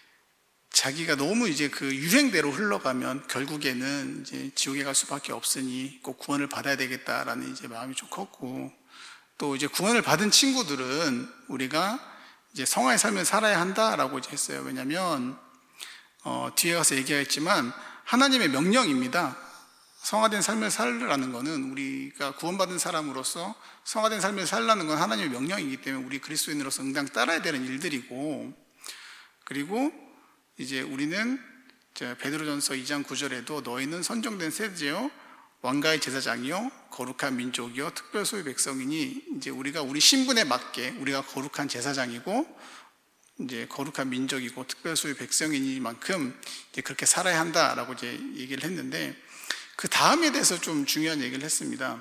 S1: 자기가 너무 이제 그 유행대로 흘러가면 결국에는 이제 지옥에 갈 수밖에 없으니 꼭 구원을 받아야 되겠다라는 이제 마음이 좀 컸고, 또 이제 구원을 받은 친구들은 우리가 이제 성화의 삶을 살아야 한다라고 이제 했어요. 왜냐하면 어, 뒤에 가서 얘기하겠지만 하나님의 명령입니다. 성화된 삶을 살라는 것은, 우리가 구원받은 사람으로서 성화된 삶을 살라는 건 하나님의 명령이기 때문에 우리 그리스도인으로서 응당 따라야 되는 일들이고, 그리고 이제 우리는 베드로전서 이 장 구 절에도 너희는 선정된 세대요 왕가의 제사장이요 거룩한 민족이요 특별 소유 백성이니, 이제 우리가 우리 신분에 맞게 우리가 거룩한 제사장이고 이제 거룩한 민족이고 특별 소유 백성이니만큼 이제 그렇게 살아야 한다라고 이제 얘기를 했는데, 그 다음에 대해서 좀 중요한 얘기를 했습니다.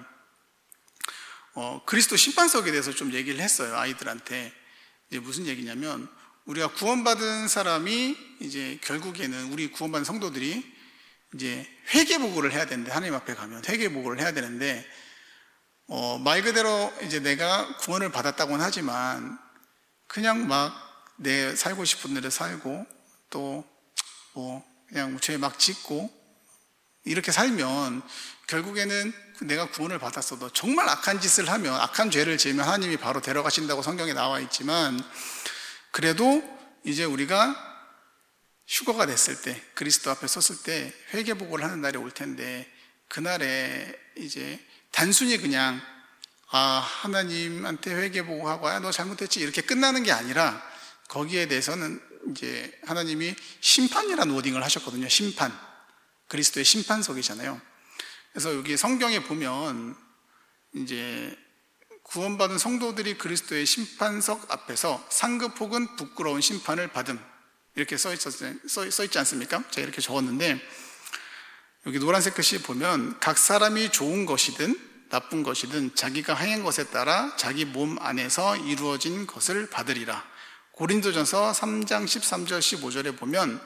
S1: 어, 그리스도 심판석에 대해서 좀 얘기를 했어요, 아이들한테. 이제 무슨 얘기냐면, 우리가 구원받은 사람이 이제 결국에는 우리 구원받은 성도들이 이제 회개보고를 해야 되는데, 하나님 앞에 가면 회개보고를 해야 되는데, 어, 말 그대로 이제 내가 구원을 받았다고는 하지만 그냥 막 내 살고 싶은 대로 살고 또 뭐 그냥 죄 막 짓고 이렇게 살면 결국에는 내가 구원을 받았어도 정말 악한 짓을 하면, 악한 죄를 지으면 하나님이 바로 데려가신다고 성경에 나와 있지만, 그래도 이제 우리가 휴거가 됐을 때, 그리스도 앞에 섰을 때 회개보고를 하는 날이 올 텐데, 그날에 이제 단순히 그냥 아 하나님한테 회개보고하고 아, 너 잘못했지 이렇게 끝나는 게 아니라, 거기에 대해서는 이제 하나님이 심판이라는 워딩을 하셨거든요. 심판. 그리스도의 심판석이잖아요. 그래서 여기 성경에 보면 이제 구원받은 성도들이 그리스도의 심판석 앞에서 상급 혹은 부끄러운 심판을 받음, 이렇게 써, 있었, 써, 써 있지 않습니까? 제가 이렇게 적었는데, 여기 노란색 글씨 보면 각 사람이 좋은 것이든 나쁜 것이든 자기가 행한 것에 따라 자기 몸 안에서 이루어진 것을 받으리라. 고린도전서 삼 장 십삼 절 십오 절에 보면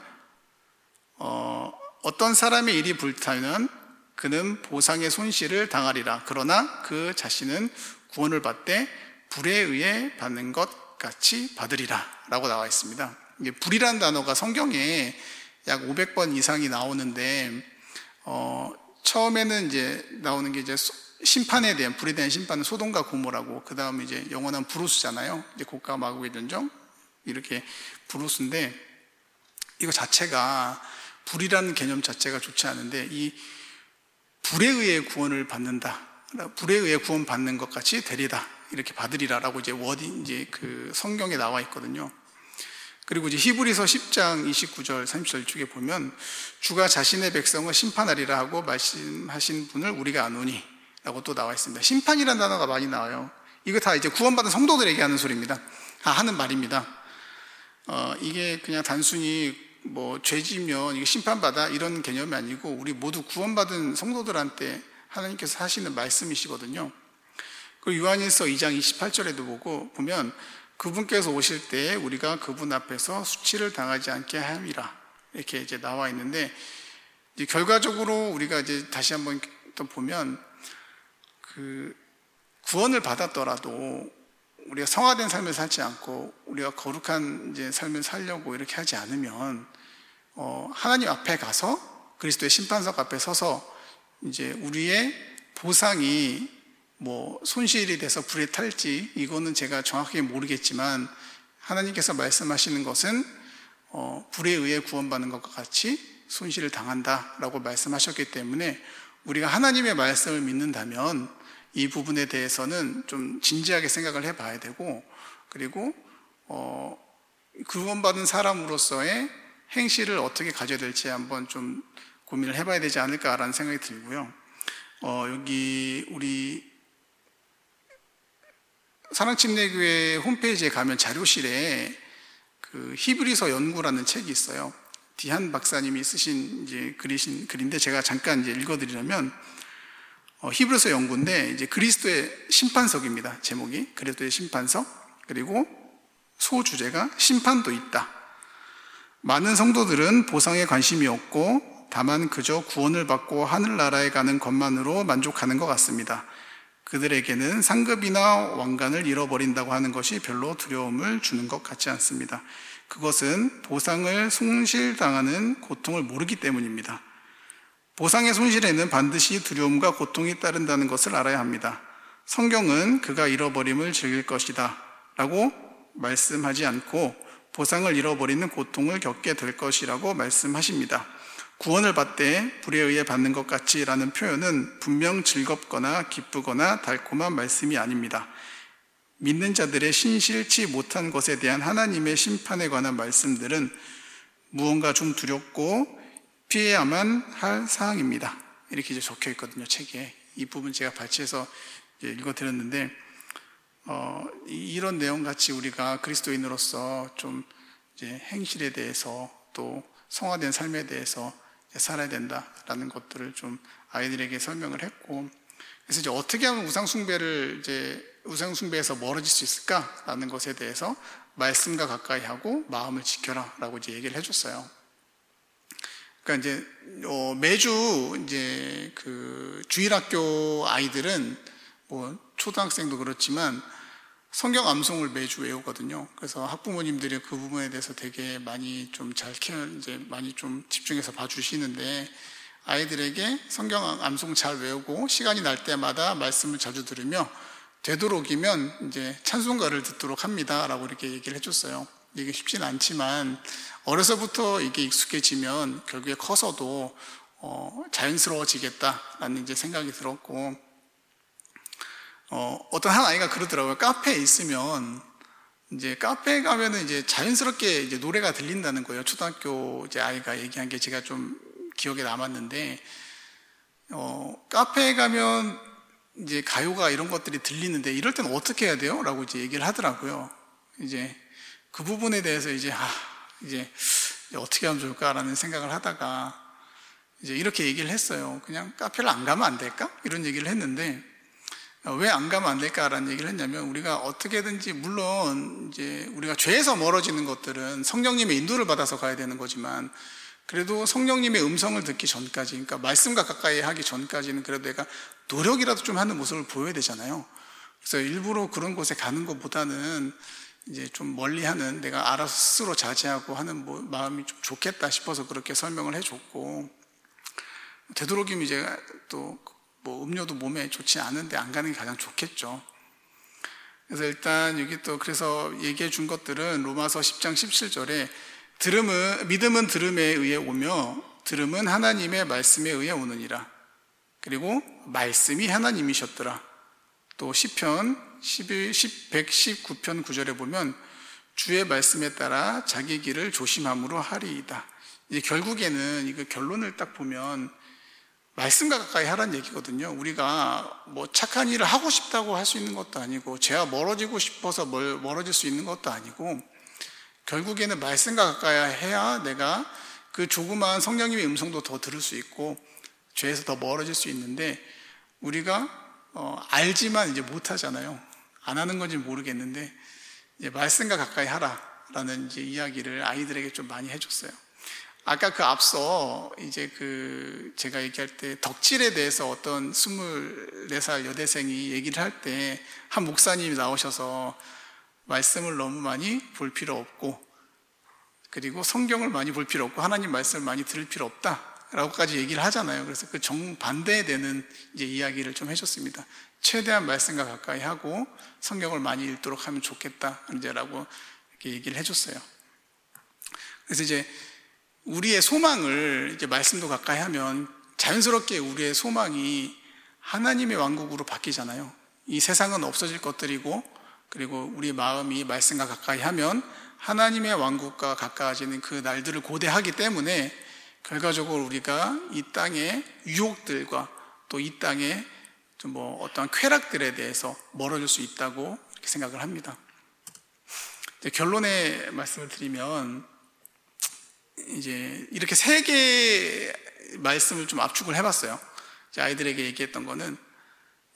S1: 어, 어떤 사람의 일이 불타면 그는 보상의 손실을 당하리라. 그러나 그 자신은 구원을 받되 불에 의해 받는 것 같이 받으리라 라고 나와 있습니다. 이게 불이라는 단어가 성경에 약 오백 번 이상이 나오는데, 어, 처음에는 이제 나오는 게 이제 심판에 대한, 불에 대한 심판은 소돔과 고모라고, 그 다음에 이제 영원한 브루스잖아요. 이제 고가 마구의 전정, 이렇게 브루스인데, 이거 자체가, 불이라는 개념 자체가 좋지 않은데, 이 불에 의해 구원을 받는다, 불에 의해 구원 받는 것 같이 되리다, 이렇게 받으리라라고 이제 워딩, 이제 그 성경에 나와 있거든요. 그리고 이제 히브리서 십 장 이십구 절 삼십 절 쪽에 보면 주가 자신의 백성을 심판하리라 하고 말씀하신 분을 우리가 아노니 라고 또 나와 있습니다. 심판이라는 단어가 많이 나와요. 이거 다 이제 구원받은 성도들에게 하는 소리입니다. 아, 하는 말입니다. 어, 이게 그냥 단순히 뭐 죄지면 이게 심판받아 이런 개념이 아니고, 우리 모두 구원받은 성도들한테 하나님께서 하시는 말씀이시거든요. 그리고 요한일서 이 장 이십팔 절에도 보고 보면 그분께서 오실 때 우리가 그분 앞에서 수치를 당하지 않게 함이라, 이렇게 이제 나와 있는데, 이제 결과적으로 우리가 이제 다시 한번 또 보면 그 구원을 받았더라도 우리가 성화된 삶을 살지 않고 우리가 거룩한 이제 삶을 살려고 이렇게 하지 않으면 어, 하나님 앞에 가서 그리스도의 심판석 앞에 서서 이제 우리의 보상이 뭐 손실이 돼서 불에 탈지, 이거는 제가 정확하게 모르겠지만 하나님께서 말씀하시는 것은 어, 불에 의해 구원받는 것과 같이 손실을 당한다라고 말씀하셨기 때문에, 우리가 하나님의 말씀을 믿는다면 이 부분에 대해서는 좀 진지하게 생각을 해봐야 되고, 그리고 어, 구원받은 사람으로서의 행실을 어떻게 가져야 될지 한번 좀 고민을 해봐야 되지 않을까라는 생각이 들고요. 어, 여기 우리 사랑침례교회 홈페이지에 가면 자료실에 그 히브리서 연구라는 책이 있어요. 디한 박사님이 쓰신 이제 글이신 글인데, 제가 잠깐 이제 읽어드리려면, 어, 히브리서 연구인데 이제 그리스도의 심판석입니다. 제목이 그리스도의 심판석. 그리고 소주제가 심판도 있다. 많은 성도들은 보상에 관심이 없고 다만 그저 구원을 받고 하늘나라에 가는 것만으로 만족하는 것 같습니다. 그들에게는 상급이나 왕관을 잃어버린다고 하는 것이 별로 두려움을 주는 것 같지 않습니다. 그것은 보상을 손실당하는 고통을 모르기 때문입니다. 보상의 손실에는 반드시 두려움과 고통이 따른다는 것을 알아야 합니다. 성경은 그가 잃어버림을 즐길 것이다 라고 말씀하지 않고 보상을 잃어버리는 고통을 겪게 될 것이라고 말씀하십니다. 구원을 받되 불에 의해 받는 것 같이 라는 표현은 분명 즐겁거나 기쁘거나 달콤한 말씀이 아닙니다. 믿는 자들의 신실치 못한 것에 대한 하나님의 심판에 관한 말씀들은 무언가 좀 두렵고 피해야만 할 사항입니다. 이렇게 이제 적혀 있거든요, 책에. 이 부분 제가 발췌해서 읽어드렸는데, 어, 이런 내용 같이 우리가 그리스도인으로서 좀 이제 행실에 대해서 또 성화된 삶에 대해서 살아야 된다라는 것들을 좀 아이들에게 설명을 했고, 그래서 이제 어떻게 하면 우상숭배를 이제 우상숭배에서 멀어질 수 있을까라는 것에 대해서 말씀과 가까이 하고 마음을 지켜라라고 이제 얘기를 해줬어요. 그러니까 이제 어 매주 이제 그 주일학교 아이들은 뭐 초등학생도 그렇지만 성경 암송을 매주 외우거든요. 그래서 학부모님들이 그 부분에 대해서 되게 많이 좀 잘 케어, 이제 많이 좀 집중해서 봐주시는데, 아이들에게 성경 암송 잘 외우고 시간이 날 때마다 말씀을 자주 들으며 되도록이면 이제 찬송가를 듣도록 합니다라고 이렇게 얘기를 해줬어요. 이게 쉽진 않지만 어려서부터 이게 익숙해지면 결국에 커서도 어, 자연스러워지겠다라는 이제 생각이 들었고, 어, 어떤 한 아이가 그러더라고요. 카페에 있으면, 이제 카페에 가면은 이제 자연스럽게 이제 노래가 들린다는 거예요. 초등학교 이제 아이가 얘기한 게 제가 좀 기억에 남았는데, 어, 카페에 가면 이제 가요가 이런 것들이 들리는데 이럴 때는 어떻게 해야 돼요? 라고 이제 얘기를 하더라고요. 이제 그 부분에 대해서 이제, 아, 이제 어떻게 하면 좋을까라는 생각을 하다가 이제 이렇게 얘기를 했어요. 그냥 카페를 안 가면 안 될까? 이런 얘기를 했는데, 왜 안 가면 안 될까라는 얘기를 했냐면, 우리가 어떻게든지, 물론 이제 우리가 죄에서 멀어지는 것들은 성령님의 인도를 받아서 가야 되는 거지만, 그래도 성령님의 음성을 듣기 전까지, 그러니까 말씀과 가까이 하기 전까지는 그래도 내가 노력이라도 좀 하는 모습을 보여야 되잖아요. 그래서 일부러 그런 곳에 가는 것보다는 이제 좀 멀리 하는, 내가 알아서 스스로 자제하고 하는 뭐 마음이 좀 좋겠다 싶어서 그렇게 설명을 해줬고, 되도록이면 이제 또 뭐 음료도 몸에 좋지 않은데 안 가는 게 가장 좋겠죠. 그래서 일단 여기 또 그래서 얘기해 준 것들은 로마서 십 장 십칠 절에 들음은, 믿음은 들음에 의해 오며 들음은 하나님의 말씀에 의해 오느니라. 그리고 말씀이 하나님이셨더라. 또 시편 백십구 편 구 절에 보면 주의 말씀에 따라 자기 길을 조심함으로 하리이다. 이제 결국에는 이거 결론을 딱 보면 말씀과 가까이 하라는 얘기거든요. 우리가 뭐 착한 일을 하고 싶다고 할 수 있는 것도 아니고, 죄와 멀어지고 싶어서 멀어질 수 있는 것도 아니고, 결국에는 말씀과 가까이 해야 내가 그 조그마한 성령님의 음성도 더 들을 수 있고 죄에서 더 멀어질 수 있는데, 우리가 어, 알지만 이제 못하잖아요. 안 하는 건지 모르겠는데, 이제 말씀과 가까이 하라라는 이제 이야기를 아이들에게 좀 많이 해줬어요. 아까 그 앞서 이제 그 제가 얘기할 때 덕질에 대해서 어떤 스물네 살 여대생이 얘기를 할 때 한 목사님이 나오셔서 말씀을 너무 많이 볼 필요 없고, 그리고 성경을 많이 볼 필요 없고 하나님 말씀을 많이 들을 필요 없다라고까지 얘기를 하잖아요. 그래서 그 정반대에 되는 이제 이야기를 좀 해줬습니다. 최대한 말씀과 가까이 하고 성경을 많이 읽도록 하면 좋겠다 이제라고 이렇게 얘기를 해줬어요. 그래서 이제 우리의 소망을 이제 말씀도 가까이 하면 자연스럽게 우리의 소망이 하나님의 왕국으로 바뀌잖아요. 이 세상은 없어질 것들이고, 그리고 우리 마음이 말씀과 가까이 하면 하나님의 왕국과 가까워지는 그 날들을 고대하기 때문에 결과적으로 우리가 이 땅의 유혹들과 또 이 땅의 좀 뭐 어떤 쾌락들에 대해서 멀어질 수 있다고 이렇게 생각을 합니다. 이제 결론의 말씀을 드리면, 이제 이렇게 세 개의 말씀을 좀 압축을 해봤어요. 아이들에게 얘기했던 거는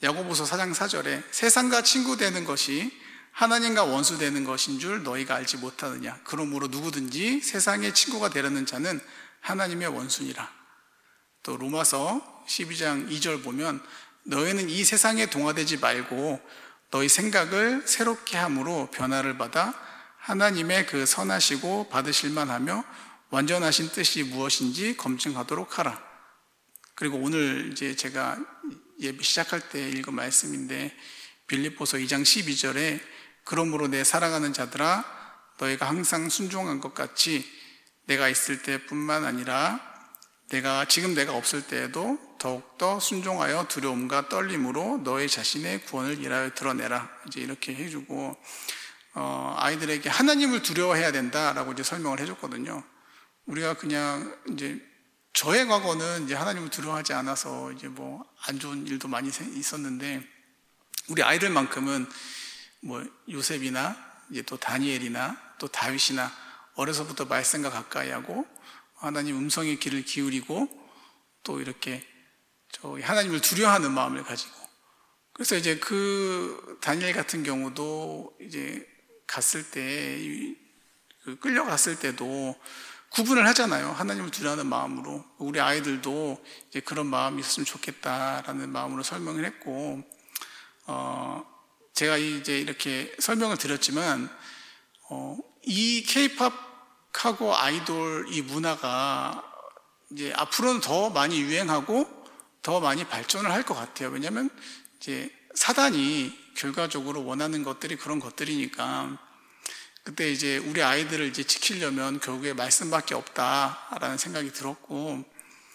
S1: 야고보서 사 장 사 절에 세상과 친구 되는 것이 하나님과 원수 되는 것인 줄 너희가 알지 못하느냐. 그러므로 누구든지 세상의 친구가 되려는 자는 하나님의 원수니라. 또 로마서 십이 장 이 절 보면 너희는 이 세상에 동화되지 말고 너희 생각을 새롭게 함으로 변화를 받아 하나님의 그 선하시고 받으실 만하며 완전하신 뜻이 무엇인지 검증하도록 하라. 그리고 오늘 이제 제가 예배 시작할 때 읽은 말씀인데 빌립보서 이 장 십이 절에 그러므로 내 사랑하는 자들아 너희가 항상 순종한 것 같이 내가 있을 때뿐만 아니라 내가 지금 내가 없을 때에도 더욱더 순종하여 두려움과 떨림으로 너희 자신의 구원을 일하여 드러내라. 이제 이렇게 해주고 어, 아이들에게 하나님을 두려워해야 된다라고 이제 설명을 해줬거든요. 우리가 그냥 이제 저의 과거는 이제 하나님을 두려워하지 않아서 이제 뭐 안 좋은 일도 많이 있었는데 우리 아이들만큼은 뭐 요셉이나 이제 또 다니엘이나 또 다윗이나 어려서부터 말씀과 가까이 하고 하나님 음성의 귀를 기울이고 또 이렇게 저 하나님을 두려워하는 마음을 가지고 그래서 이제 그 다니엘 같은 경우도 이제 갔을 때 그 끌려갔을 때도 구분을 하잖아요. 하나님을 두려워하는 마음으로. 우리 아이들도 이제 그런 마음이 있었으면 좋겠다라는 마음으로 설명을 했고, 어, 제가 이제 이렇게 설명을 드렸지만, 어, 이 케이팝하고 아이돌 이 문화가 이제 앞으로는 더 많이 유행하고 더 많이 발전을 할 것 같아요. 왜냐하면 이제 사단이 결과적으로 원하는 것들이 그런 것들이니까. 그때 이제 우리 아이들을 이제 지키려면 결국에 말씀밖에 없다라는 생각이 들었고,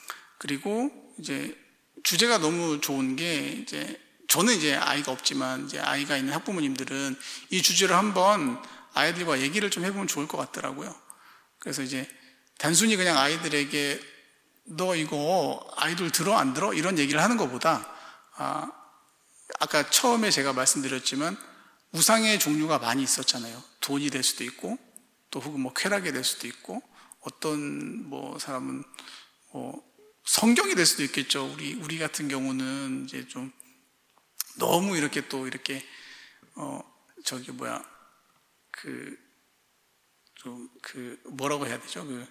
S1: 그리고 이제 주제가 너무 좋은 게 이제 저는 이제 아이가 없지만 이제 아이가 있는 학부모님들은 이 주제를 한번 아이들과 얘기를 좀 해보면 좋을 것 같더라고요. 그래서 이제 단순히 그냥 아이들에게 너 이거 아이돌 들어 안 들어? 이런 얘기를 하는 것보다 아, 아까 처음에 제가 말씀드렸지만 우상의 종류가 많이 있었잖아요. 돈이 될 수도 있고, 또 혹은 뭐 쾌락이 될 수도 있고, 어떤 뭐 사람은 뭐 성경이 될 수도 있겠죠. 우리 우리 같은 경우는 이제 좀 너무 이렇게 또 이렇게 어 저기 뭐야 그 좀 그 뭐라고 해야 되죠? 그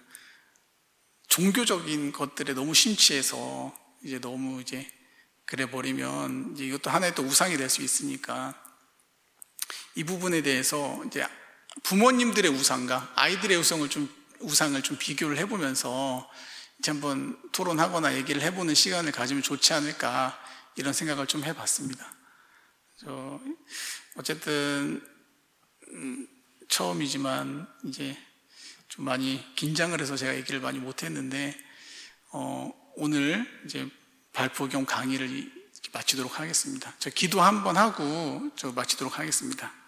S1: 종교적인 것들에 너무 심취해서 이제 너무 이제 그래 버리면 이제 이것도 하나의 또 우상이 될 수 있으니까. 이 부분에 대해서 이제 부모님들의 우상과 아이들의 우상을 좀, 우상을 좀 비교를 해보면서 이제 한번 토론하거나 얘기를 해보는 시간을 가지면 좋지 않을까 이런 생각을 좀 해봤습니다. 저 어쨌든 음, 처음이지만 이제 좀 많이 긴장을 해서 제가 얘기를 많이 못했는데 어, 오늘 이제 발표 겸 강의를 마치도록 하겠습니다. 저 기도 한번 하고 저 마치도록 하겠습니다.